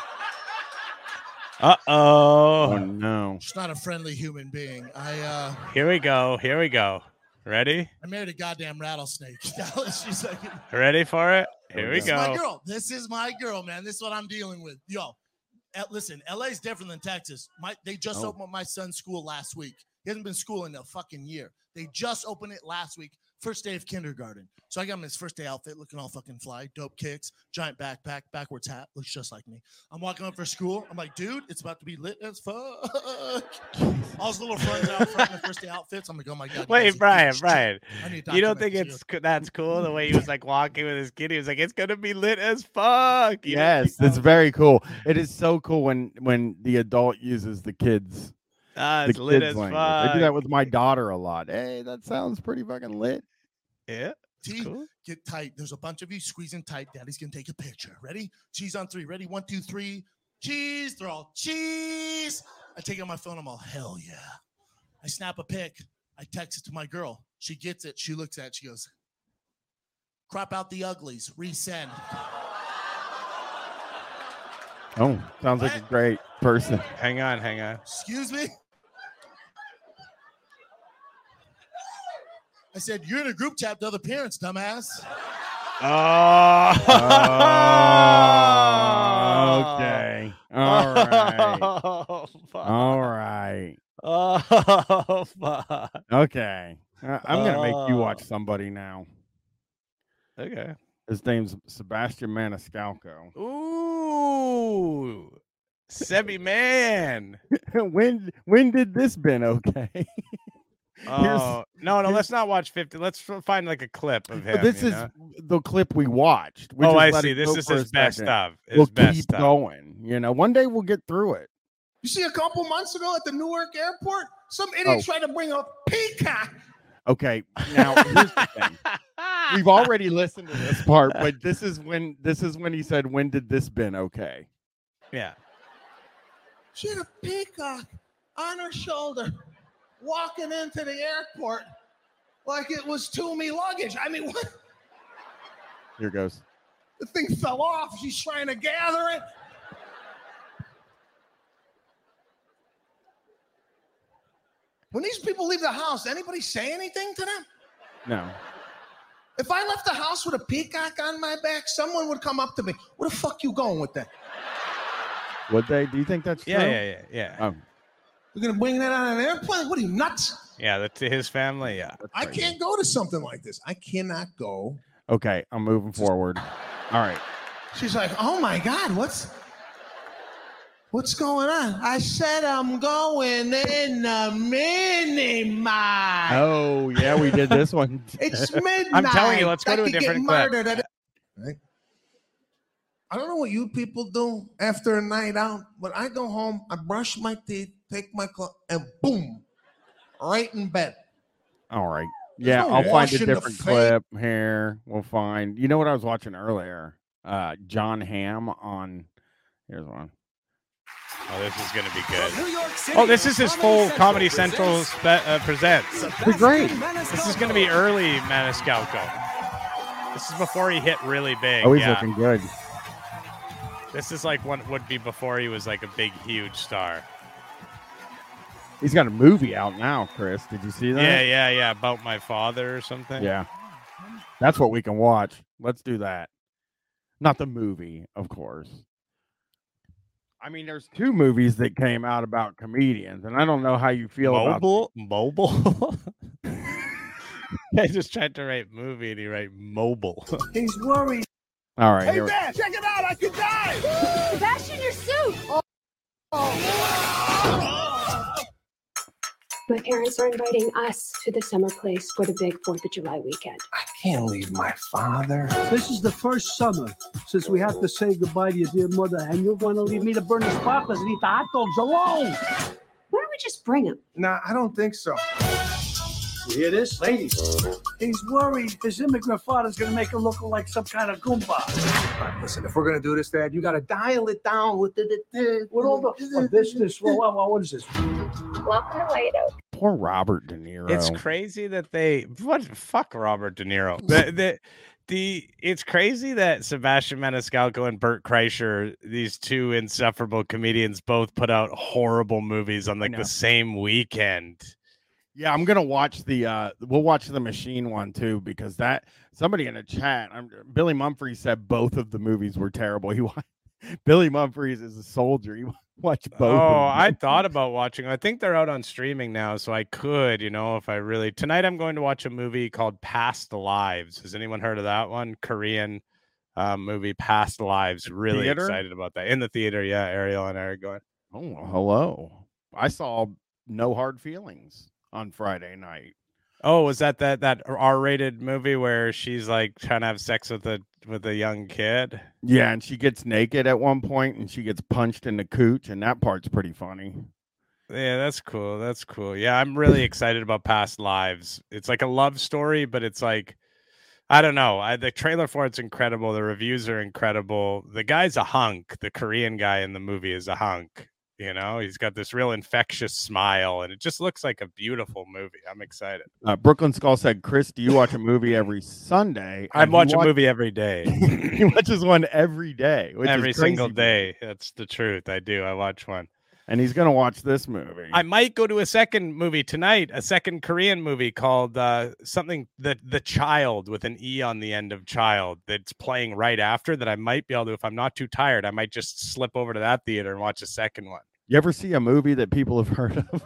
Oh no. She's not a friendly human being. Here we go. Ready? I married a goddamn rattlesnake. She's like, Ready for it? Here we this go. is my girl. This is my girl, man. This is what I'm dealing with. Yo, listen, LA's different than Texas. They just opened up my son's school last week. He hasn't been in school in a fucking year. They just opened it last week. First day of kindergarten. So I got him his first day outfit, looking all fucking fly, dope kicks, giant backpack, backwards hat, looks just like me. I'm walking up for school. I'm like, dude, it's about to be lit as fuck. All his little friends out front in the first day outfits. I'm like, oh my God. Wait, Brian, you don't think it's that's cool the way he was like walking with his kid? He was like, it's gonna be lit as fuck. Yes, that's very cool. It is so cool when the adult uses the kids. It's lit as fuck. I do that with my daughter a lot. Hey, that sounds pretty fucking lit. Yeah. Cool. Get tight. There's a bunch of you squeezing tight. Daddy's gonna take a picture. Ready? Cheese on 3. Ready? 1, 2, 3. Cheese. They're all cheese. I take out my phone. I'm all hell yeah. I snap a pic. I text it to my girl. She gets it. She looks at it. She goes, crop out the uglies. Resend. Oh, sounds like a great person. Hang on. Excuse me? I said, you're in a group chat with other parents, dumbass. Okay. All right. All right. Oh, fuck. Okay. I'm going to make you watch somebody now. Okay. His name's Sebastian Maniscalco. Ooh. Sebi man. When did this been okay? Oh, no, let's not watch 50. Let's find like a clip of him. This is the clip we watched. I see. This is his best stuff. We'll keep going. One day we'll get through it. You see, a couple months ago at the Newark airport, some idiot tried to bring a peacock. Okay, now here's the thing. We've already listened to this part, but this is when he said, "When did this been okay?" Yeah. She had a peacock on her shoulder, walking into the airport like it was Toomey luggage. I mean, what? Here goes. The thing fell off. She's trying to gather it. When these people leave the house, anybody say anything to them? No. If I left the house with a peacock on my back, someone would come up to me. Where the fuck you going with that? Would they? Do you think that's true? Yeah. Oh. You're going to bring that on an airplane? What are you, nuts? Yeah, that's to his family. Yeah. I can't go to something like this. I cannot go. Okay, I'm moving forward. All right. She's like, oh my God, what's going on? I said I'm going in a mini mart. Oh, yeah, we did this one. It's midnight. I'm telling you, let's go to a different clip. Right? I don't know what you people do after a night out, but I go home, I brush my teeth, take my clothes, and boom, right in bed. All right. Yeah, no I'll find a washing the different face. clip here. We'll find. You know what I was watching earlier? John Hamm on. Here's one. Oh, this is going to be good. Oh, this is his full Comedy Central presents. Be great. This is going to be early Maniscalco. This is before he hit really big. Oh, he's looking good. This is like what would be before he was like a big, huge star. He's got a movie out now, Chris. Did you see that? Yeah. About my father or something. Yeah. That's what we can watch. Let's do that. Not the movie, of course. I mean, there's 2 movies that came out about comedians, and I don't know how you feel about mobile. I just tried to write movie and he write mobile. He's worried. All right. Hey, Dad, check it out. I could die. Sebastian, your suit. My parents are inviting us to the summer place for the big 4th of July weekend. I can't leave my father. This is the first summer since we have to say goodbye to your dear mother, and you're going to leave me to burn the sparklers and eat the hot dogs alone. Why don't we just bring him? Nah, I don't think so. You hear this? Ladies, he's worried his immigrant father's going to make him look like some kind of Goomba. All right, listen, if we're going to do this, Dad, you got to dial it down with all the this. What is this? Welcome to White Oak. Poor Robert De Niro. It's crazy that fuck Robert De Niro. It's crazy that Sebastian Maniscalco and Bert Kreischer, these two insufferable comedians, both put out horrible movies on like the same weekend. Yeah, I'm gonna watch we'll watch the Machine one too, because that somebody in the chat, Billy Mumphrey said both of the movies were terrible. Billy Mumphrey is a soldier. He watched both. Oh, I thought about watching. I think they're out on streaming now, so I could, if I really. Tonight I'm going to watch a movie called Past Lives. Has anyone heard of that one? Korean movie, Past Lives. Really theater? Excited about that. In the theater, yeah. Ariel and Eric going. Oh, hello. I saw No Hard Feelings on Friday night. Oh, was that R-rated movie where she's like trying to have sex with a young kid? Yeah, and she gets naked at one point and she gets punched in the cooch, and that part's pretty funny. Yeah, that's cool. That's cool. Yeah, I'm really excited about Past Lives. It's like a love story, but it's like, I don't know. The trailer for it's incredible. The reviews are incredible. The guy's a hunk. The Korean guy in the movie is a hunk. He's got this real infectious smile, and it just looks like a beautiful movie. I'm excited. Brooklyn Skull said, Chris, do you watch a movie every Sunday? I watch a movie every day. He watches one every day. Every single day. That's the truth. I do. I watch one. And he's going to watch this movie. I might go to a second movie tonight, a second Korean movie called something, The Child, with an E on the end of child, that's playing right after, that I might be able to, if I'm not too tired, I might just slip over to that theater and watch a second one. You ever see a movie that people have heard of?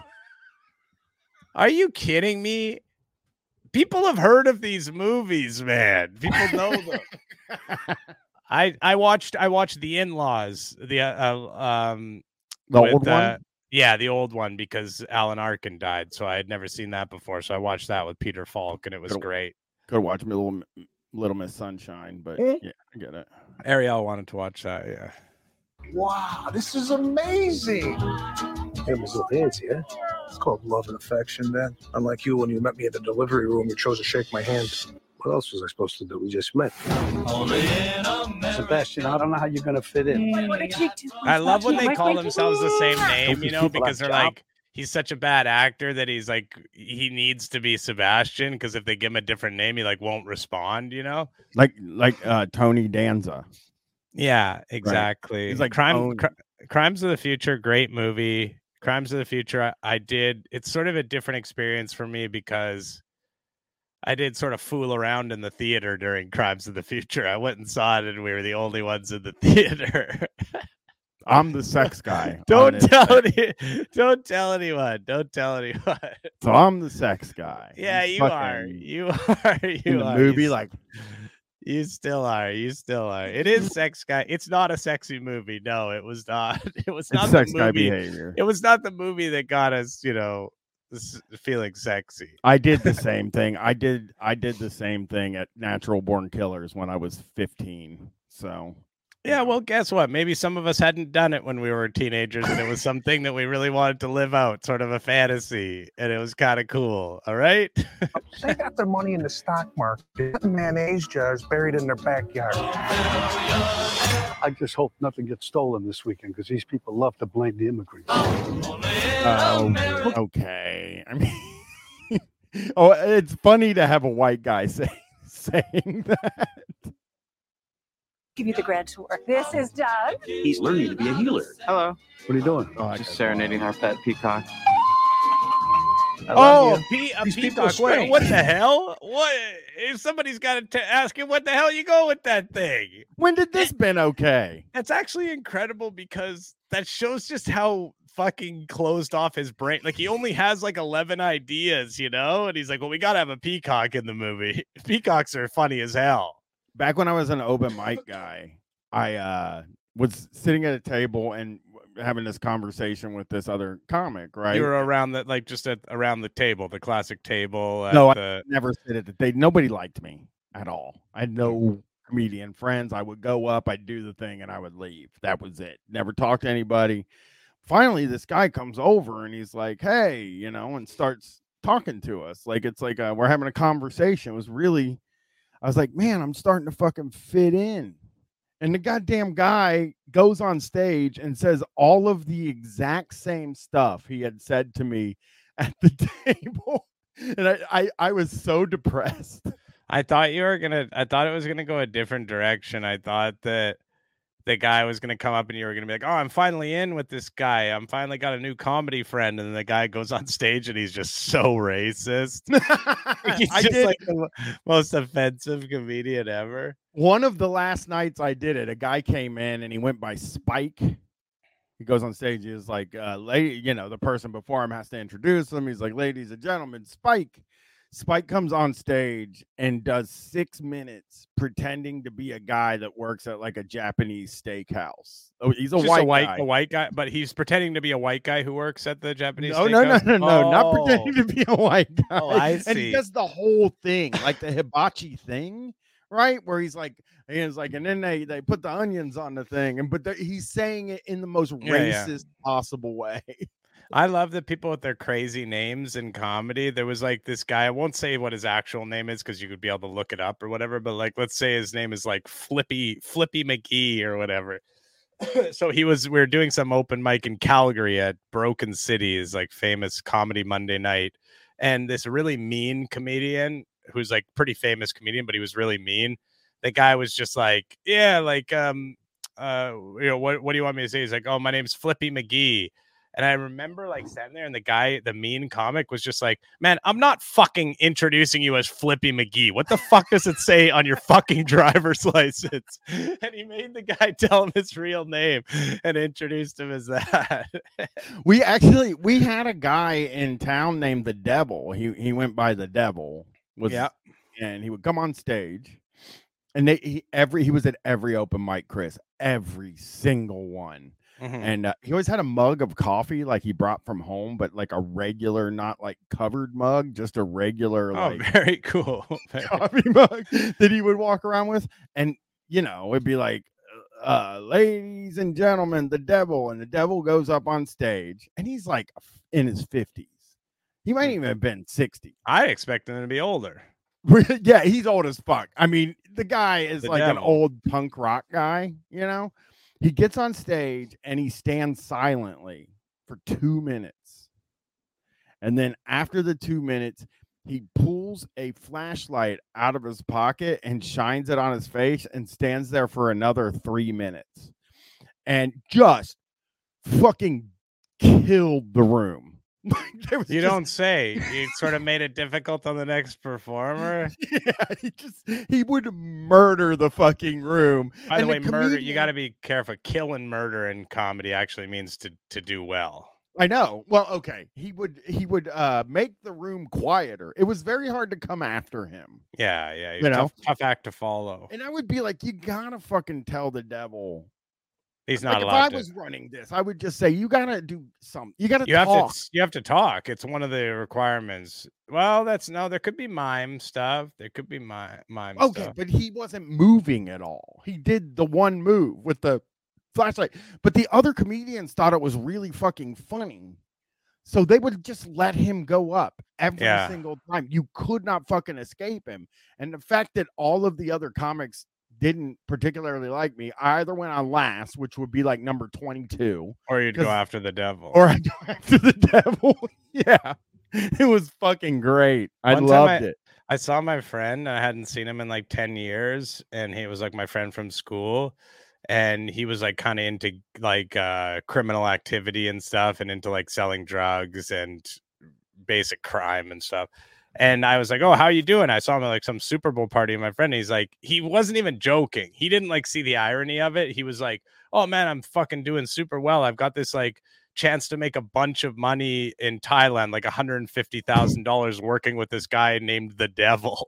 Are you kidding me? People have heard of these movies, man. People know them. I watched The In-Laws, the old one? Yeah, the old one, because Alan Arkin died, so I had never seen that before. So I watched that with Peter Falk, and it was great. Go watch Little Miss Sunshine, but yeah, I get it. Ariel wanted to watch that, yeah. Wow, this is amazing. It was so fancy, huh? It's called love and affection, then. Unlike you, when you met me at the delivery room, you chose to shake my hand. What else was I supposed to do? We just met. Sebastian, I don't know how you're going to fit in. I love when they call themselves the same name, because they're like, he's such a bad actor that he's like, he needs to be Sebastian, because if they give him a different name, he like won't respond, Like Tony Danza. Yeah, exactly. Right. He's like Crimes of the Future, great movie. Crimes of the Future, it's sort of a different experience for me because I did sort of fool around in the theater during Crimes of the Future. I went and saw it, and we were the only ones in the theater. I'm the sex guy. Don't tell anyone. Don't tell anyone. So I'm the sex guy. Yeah, you are. You are. In the movie, like. You still are. It is Sex Guy. It's not a sexy movie. No, it was not. It was not the Sex Guy movie. behavior. It was not the movie that got us, feeling sexy. I did the same thing. I did the same thing at Natural Born Killers when I was 15. So. Yeah, well, guess what? Maybe some of us hadn't done it when we were teenagers, and it was something that we really wanted to live out, sort of a fantasy, and it was kind of cool. All right? They got their money in the stock market. Mayonnaise jars buried in their backyard. I just hope nothing gets stolen this weekend, because these people love to blame the immigrants. Okay. I mean, it's funny to have a white guy saying that. Give you the grand tour. This is Doug. He's learning to be a healer. Hello. What are you doing? Just serenading our pet peacock. A peacock. What the hell? What? If somebody's got to ask him, what the hell you go with that thing? When did this been okay? That's actually incredible, because that shows just how fucking closed off his brain. Like, he only has like 11 ideas, and he's like, well, we got to have a peacock in the movie. Peacocks are funny as hell. Back when I was an open mic guy, I was sitting at a table and having this conversation with this other comic, right? You were around around the table, the classic table. No, I never sit at the table. Nobody liked me. at all. I had no comedian friends. I would go up, I'd do the thing, and I would leave. That was it. Never talked to anybody. Finally, this guy comes over and he's like, hey, you know, and starts talking to us. Like, it's like we're having a conversation. It was really, I was like, man, I'm starting to fucking fit in. And the goddamn guy goes on stage and says all of the exact same stuff he had said to me at the table. And I was so depressed. I thought it was gonna go a different direction. I thought that the guy was gonna come up and you were gonna be like, oh, I'm finally in with this guy. I'm finally got a new comedy friend. And then the guy goes on stage and he's just so racist. He's just like the most offensive comedian ever. One of the last nights I did it, a guy came in and he went by Spike. He goes on stage. He's like, you know, the person before him has to introduce him. He's like, ladies and gentlemen, Spike. Spike comes on stage and does 6 minutes pretending to be a guy that works at like a Japanese steakhouse. Oh, he's a white guy, but he's pretending to be a white guy who works at the Japanese steakhouse. No, Oh. not pretending to be a white guy. Oh, I And he see. does the whole thing, like the hibachi thing, right? Where he's like, and then they put the onions on the thing, but he's saying it in the most racist possible way. I love the people with their crazy names in comedy. There was like this guy, I won't say what his actual name is because you could be able to look it up or whatever, but like, let's say his name is like Flippy McGee or whatever. So we were doing some open mic in Calgary at Broken City, is like famous comedy Monday night. And this really mean comedian who's like pretty famous comedian, but he was really mean. The guy was just like, yeah, like, you know, what do you want me to say? He's like, oh, my name's Flippy McGee. And I remember like standing there and the mean comic was just like, man, I'm not fucking introducing you as Flippy McGee. What the fuck does it say on your fucking driver's license? And he made the guy tell him his real name and introduced him as that. We had a guy in town named the Devil. He went by the Devil. And he would come on stage. And he was at every open mic, Chris, every single one. Mm-hmm. And he always had a mug of coffee like he brought from home, but like a regular, not like covered mug, just a regular, very cool coffee mug that he would walk around with. And, you know, it'd be like, ladies and gentlemen, the Devil. And the Devil goes up on stage and he's like in his 50s. He might even have been 60. I expect him to be older. Yeah, he's old as fuck. I mean, the guy is like Devil. an old punk rock guy, you know? He gets on stage and he stands silently for 2 minutes. And then after the 2 minutes, he pulls a flashlight out of his pocket and shines it on his face and stands there for another 3 minutes. And just fucking killed the room. You don't say. He sort of made it difficult on the next performer. Yeah, he would murder the fucking room. By the way, murder, you got to be careful. Kill and murder in comedy actually means to do well. I know. Well, okay. He would make the room quieter. It was very hard to come after him. Yeah. You know? Tough act to follow. And I would be like, you gotta fucking tell the Devil. He's not like allowed if I was running this, I would just say, you gotta do something. You gotta you talk. you have to talk. It's one of the requirements. Well, there could be mime stuff. There could be mime Okay, stuff. but he wasn't moving at all. He did the one move with the flashlight. But the other comedians thought it was really fucking funny. So they would just let him go up every single time. You could not fucking escape him. And the fact that all of the other comics didn't particularly like me, I either went on last, which would be like number 22, or you'd go after the Devil, or I'd go after the Devil. Yeah, it was fucking great. I loved it. I saw my friend. I hadn't seen him in like 10 years, and he was like my friend from school, and he was like kind of into like criminal activity and stuff, and into like selling drugs and basic crime and stuff. And I was like, oh, how you doing? I saw him at like some Super Bowl party. And my friend, he's like, he wasn't even joking. He didn't like see the irony of it. He was like, oh man, I'm fucking doing super well. I've got this like chance to make a bunch of money in Thailand, like $150,000 working with this guy named the Devil.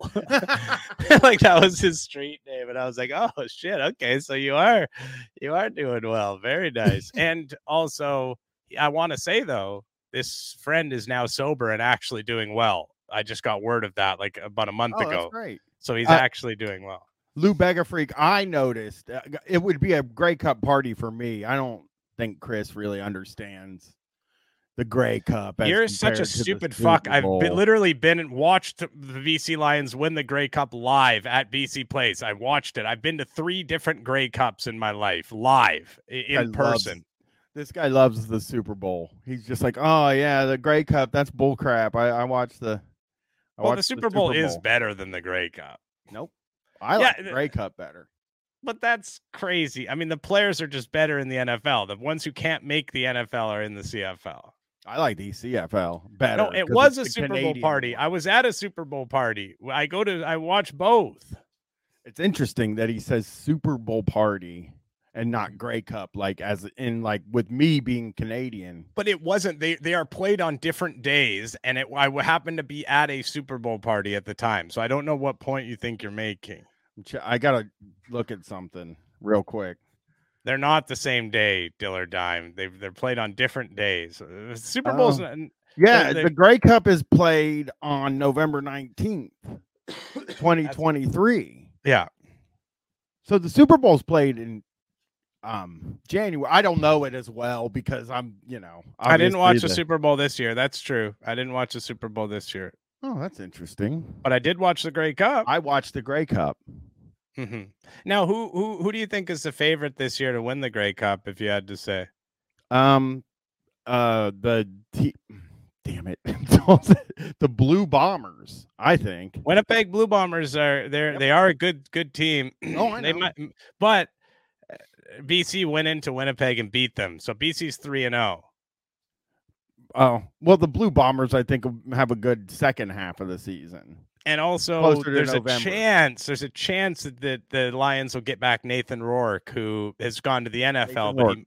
Like that was his street name. And I was like, oh shit. Okay. So you are doing well. Very nice. And also I want to say though, this friend is now sober and actually doing well. I just got word of that like about a month ago. That's great. So he's actually doing well. Lou Bega Freak, I noticed it would be a Grey Cup party for me. I don't think Chris really understands the Grey Cup. You're such a stupid fuck. Literally been and watched the BC Lions win the Grey Cup live at BC Place. I watched it. I've been to 3 different Grey Cups in my life, live in person. This guy loves the Super Bowl. He's just like, oh yeah, the Grey Cup. That's bull crap. I watched the. The Super Bowl is better than the Grey Cup. Nope, I like the Grey Cup better. But that's crazy. I mean, the players are just better in the NFL. The ones who can't make the NFL are in the CFL. I like the CFL better. No, it was a Super Bowl party. I was at a Super Bowl party. I watch both. It's interesting that he says Super Bowl party and not Grey Cup, like as in like with me being Canadian. But it wasn't. They are played on different days, and I happened to be at a Super Bowl party at the time. So I don't know what point you think you're making. I gotta look at something real quick. They're not the same day, Dill or Dime. They're played on different days. Super Bowl's the Grey Cup is played on November 19th, 2023. Yeah. So the Super Bowl's played in January. I don't know it as well because I'm, I didn't watch the Super Bowl this year. That's true. I didn't watch the Super Bowl this year. Oh, that's interesting. But I did watch the Grey Cup. I watched the Grey Cup. Mm-hmm. Now, who do you think is the favorite this year to win the Grey Cup? If you had to say, damn it, the Blue Bombers. I think Winnipeg Blue Bombers they are a good team. Oh, I know. But BC went into Winnipeg and beat them, so BC's 3-0. Oh well, the Blue Bombers I think will have a good second half of the season. And also, there's November. a chance that the Lions will get back Nathan Rourke, who has gone to the NFL,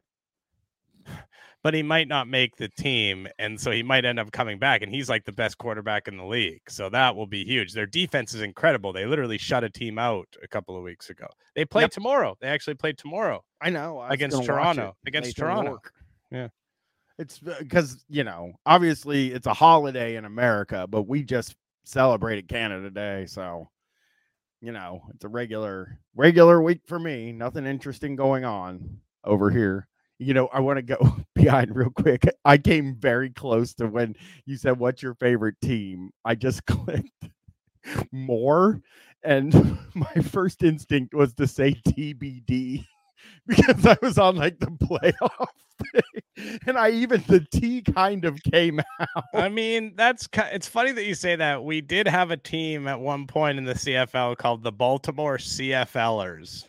but he might not make the team, and so he might end up coming back, and he's like the best quarterback in the league. So that will be huge. Their defense is incredible. They literally shut a team out a couple of weeks ago. They play tomorrow. They actually play tomorrow. I know. Against Toronto. Against Toronto. Rourke. Yeah. It's because, obviously it's a holiday in America, but we just celebrated Canada Day. So, it's a regular week for me. Nothing interesting going on over here. I want to go behind real quick. I came very close to when you said, what's your favorite team? I just clicked more. And my first instinct was to say TBD because I was on like the playoff thing. And the T kind of came out. I mean, it's funny that you say that. We did have a team at one point in the CFL called the Baltimore CFLers.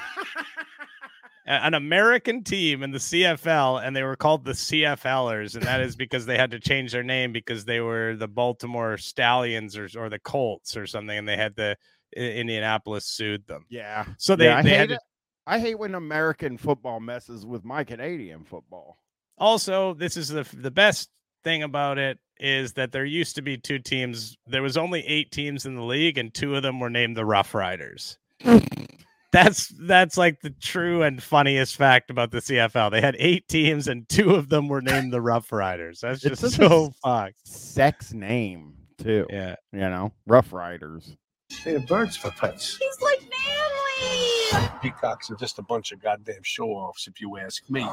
An American team in the CFL, and they were called the CFLers, and that is because they had to change their name because they were the Baltimore Stallions or the Colts or something, and they had Indianapolis sued them. Yeah. So I hate when American football messes with my Canadian football. Also, this is the best thing about it is that there used to be 2 teams. There was only 8 teams in the league, and 2 of them were named the Rough Riders. That's like the true and funniest fact about the CFL. They had 8 teams and 2 of them were named the Rough Riders. That's just so fucked. Sex name too. Yeah. Rough Riders. They're birds for pets. He's like family. Peacocks are just a bunch of goddamn show-offs, if you ask me.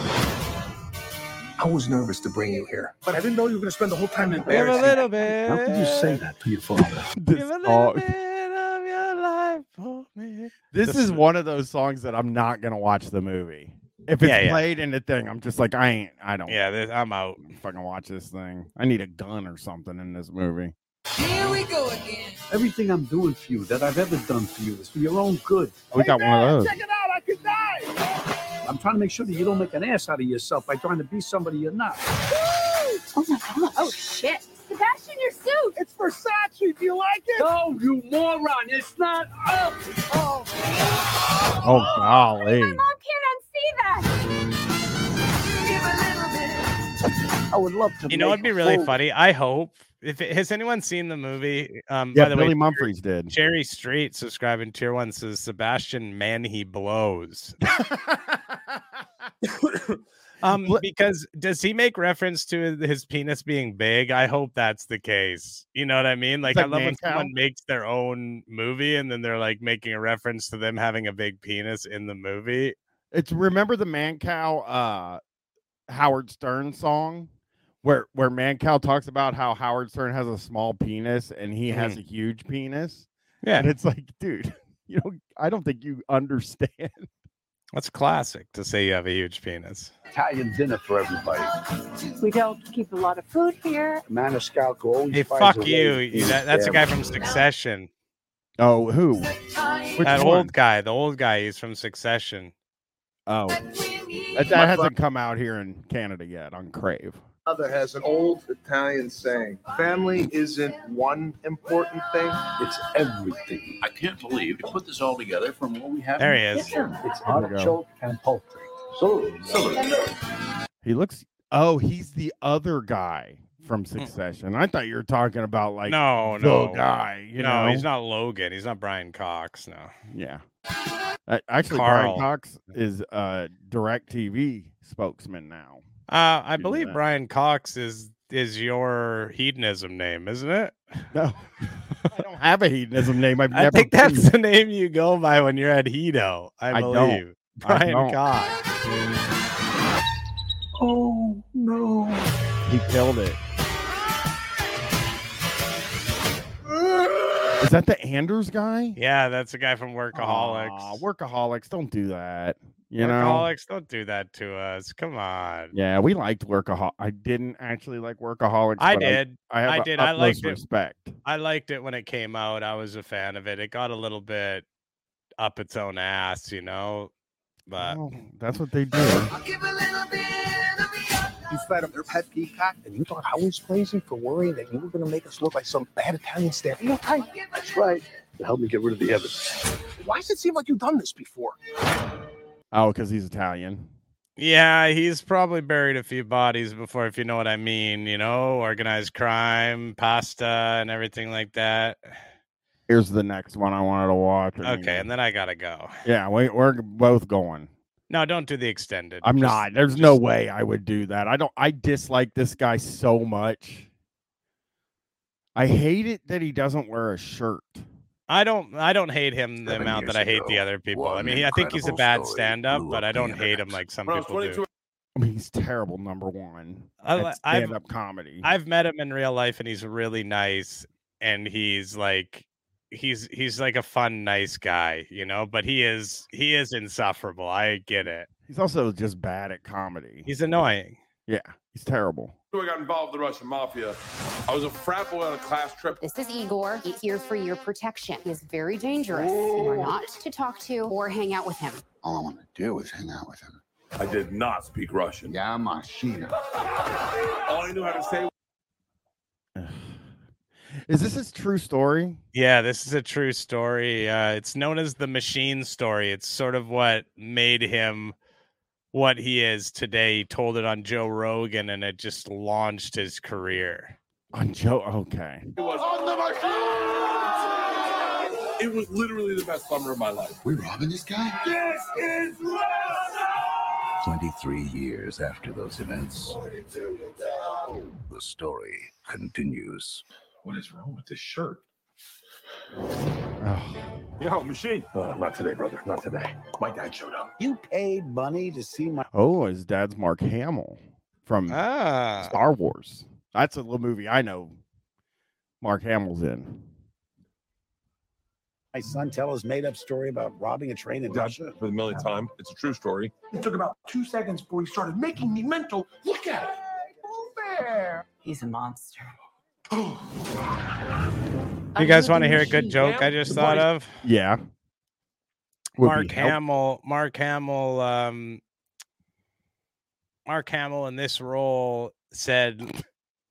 I was nervous to bring you here, but I didn't know you were going to spend the whole time in Give a little bit. How could you say that to your father? Give a little bit of your life for me. This is one of those songs that I'm not going to watch the movie. If it's played in the thing, I'm just like, I don't. Yeah, I'm out. Fucking watch this thing. I need a gun or something in this movie. Here we go again. Everything I'm doing for you that I've ever done for you is for your own good. We got one of those. Check it out, I could die. I'm trying to make sure that you don't make an ass out of yourself by trying to be somebody you're not. Oh my gosh. Oh shit. Sebastian, your suit. It's Versace. Do you like it? No, you moron. It's not up. Oh. Oh, golly. My mom can't unsee that. I would love to. It'd be really funny. I hope. Has anyone seen the movie? Yeah, by the Billy way, Mumphreys did. Cherry Street subscribing tier 1 says Sebastian Man He Blows. Because does he make reference to his penis being big? I hope that's the case. You know what I mean? Like, I love when someone makes their own movie and then they're like making a reference to them having a big penis in the movie. It's remember the Mancow Howard Stern song where Mancow talks about how Howard Stern has a small penis and he has a huge penis. Yeah. And it's like, dude, I don't think you understand. That's classic to say you have a huge penis. Italian dinner for everybody. We don't keep a lot of food here. Maniscalco always Hey, finds fuck a way you. to That's a eat guy them. from Succession. Oh, who? That old guy. The old guy. He's from Succession. Oh. That hasn't come out here in Canada yet on Crave. Mother has an old Italian saying, family isn't one important thing, it's everything. I can't believe you put this all together from what we have. There in he the is. kitchen. It's artichoke and poultry. So, He looks. He's the other guy from Succession. I thought you were talking about like the guy. You know, he's not Logan. He's not Brian Cox. No. Yeah. Actually, Carl. Brian Cox is a DirecTV spokesman now. I believe Brian Cox is your hedonism name, isn't it? No, I don't have a hedonism name. I think that's the name you go by when you're at Hedo. I believe. Brian Cox. Oh no! He killed it. Is that the Anders guy? Yeah, that's a guy from Workaholics. Aw, Workaholics, don't do that. You know, Workaholics, don't do that to us. Come on. yeah, we liked Workaholics. I didn't actually like Workaholics. I but did. I have I did. I liked utmost it. respect. I liked it when it came out. I was a fan of it. It got a little bit up its own ass, you know. But Well, that's what they do. You fed him their pet peacock, and you thought I was crazy for worrying that you were going to make us look like some bad Italian stereotype? That's right. To help me get rid of the evidence. Why does it seem like you've done this before? Oh, because he's Italian. yeah, he's probably buried a few bodies before, if you know what I mean. You know, organized crime, pasta, and everything like that. Here's the next one I wanted to watch. Okay, and then I gotta go. Yeah, we're both going. No, don't do the extended. I'm Just- not. There's no way I would do that. I dislike this guy so much. I hate it that he doesn't wear a shirt. I don't hate him the 7 amount that years I hate the ago, other people. one I mean, I think he's a incredible bad story stand-up, blew but up I the don't hate him internet. like some Bro, people do. 22 I mean, he's terrible. Number one. I've- at stand-up comedy. I've met him in real life, and he's really nice, and he's like a fun, nice guy, you know. But he is insufferable. I get it. He's also just bad at comedy. He's annoying. Yeah, he's terrible. I got involved with the Russian mafia. I was a frat boy on a class trip. This is Igor. He's here for your protection. He is very dangerous. You are not to talk to or hang out with him. All I want to do is hang out with him. I did not speak Russian. Yeah, machina. All I knew how to say. Is this his true story? Yeah, this is a true story. It's known as the Machine story. It's sort of what made him what he is today. He told it on Joe Rogan, and it just launched his career. On Joe? Okay. It was on the machine. It was literally the best summer of my life. We robbing this guy? This is 23 years after those events, the story continues. What is wrong with this shirt? Oh. Yo, machine. Not today, brother. Not today. My dad showed up. You paid money to see my... Oh, his dad's Mark Hamill from Star Wars. That's a little movie I know Mark Hamill's in. My son tell his made-up story about robbing a train in Russia? For the millionth time. It's a true story. It took about 2 seconds before he started making me mental. Look at it. Move there. He's a monster. You guys want to hear a good joke I just thought of? Yeah. Mark Hamill in this role said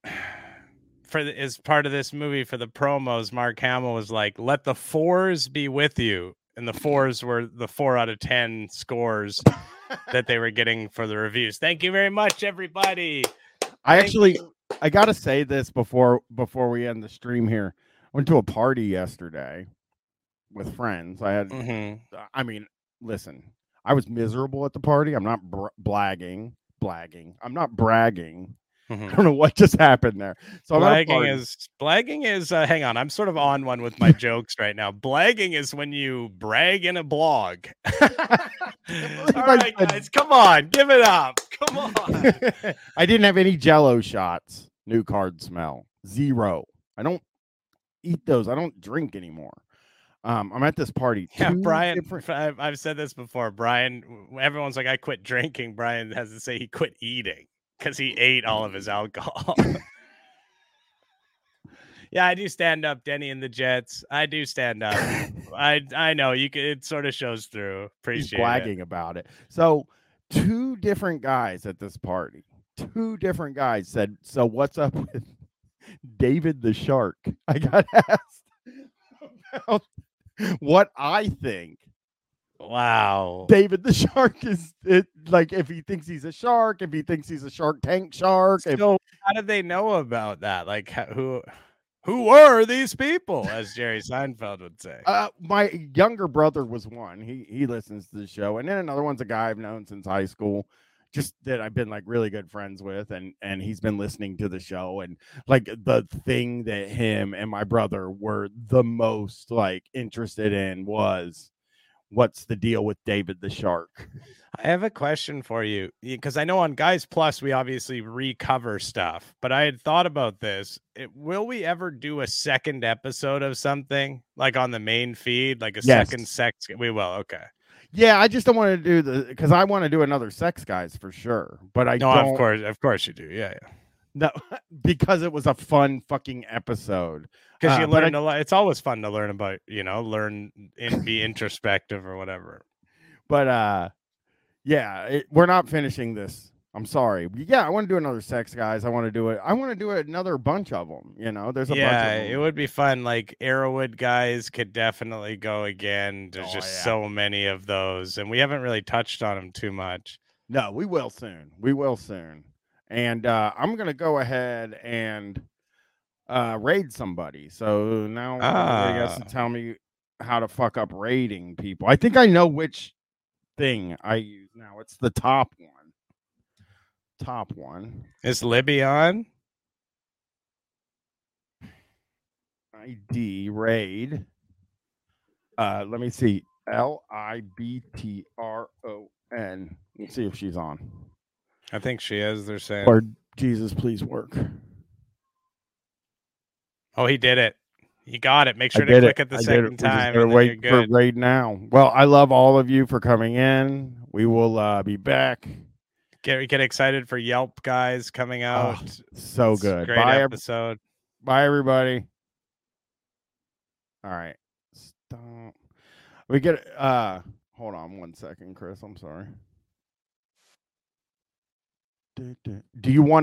as part of this movie for the promos, Mark Hamill was like, "Let the fours be with you," and the fours were the 4 out of 10 scores that they were getting for the reviews. Thank you very much, everybody. I gotta say this before we end the stream here. I went to a party yesterday with friends. I had, I mean, listen, I was miserable at the party. I'm not blagging, blagging. I'm not bragging. I don't know what just happened there. So blagging is hang on, I'm sort of on one with my jokes right now. Blagging is when you brag in a blog. All right, guys, come on, give it up. Come on. I didn't have any Jello shots. New card smell. 0. I don't eat those. I don't drink anymore. I'm at this party. Yeah, Brian, I've said this before. Brian, everyone's like, I quit drinking. Brian has to say he quit eating because he ate all of his alcohol. Yeah, I do stand up, Denny and the Jets. I do stand up. I know you can. It sort of shows through. Appreciate He's bragging about it. So 2 different guys at this party. 2 different guys said, "So what's up with David the Shark?" I got asked about what I think. Wow. David the Shark is it, like if he thinks he's a shark, if he thinks he's a Shark Tank shark. So how did they know about that? Like who were these people, as Jerry Seinfeld would say? My younger brother was one. He listens to the show, and then another one's a guy I've known since high school, just that I've been like really good friends with, and he's been listening to the show, and like the thing that him and my brother were the most like interested in was, what's the deal with David the Shark? I have a question for you, because I know on Guys Plus we obviously recover stuff, but I had thought about this. Will we ever do a second episode of something like on the main feed, like a second sex? We will. Okay. Yeah, I just don't want to do because I want to do another Sex Guys for sure. But I don't. Of course you do. Yeah. No, because it was a fun fucking episode. Because you learn a lot. It's always fun to learn about, learn and be introspective or whatever. But yeah, we're not finishing this. I'm sorry. Yeah, I want to do another Sex Guys. I want to do it. I want to do another bunch of them. There's a bunch of them. It would be fun. Like Arrowwood Guys could definitely go again. There's so many of those, and we haven't really touched on them too much. No, we will soon. And I'm gonna go ahead and raid somebody. So now everybody has to tell me how to fuck up raiding people. I think I know which thing I use now. It's the top one. Is Libby on? ID raid. Let me see. LIBTRON. Let's see if she's on. I think she is. They're saying. Lord Jesus, please work. Oh, he did it. He got it. Make sure to click it the second time. We're waiting for raid now. Well, I love all of you for coming in. We will be back. Get excited for Yelp Guys coming out. Oh, so good. Great episode. Bye, everybody. All right. Stop. We get hold on 1 second, Chris. I'm sorry. Do you want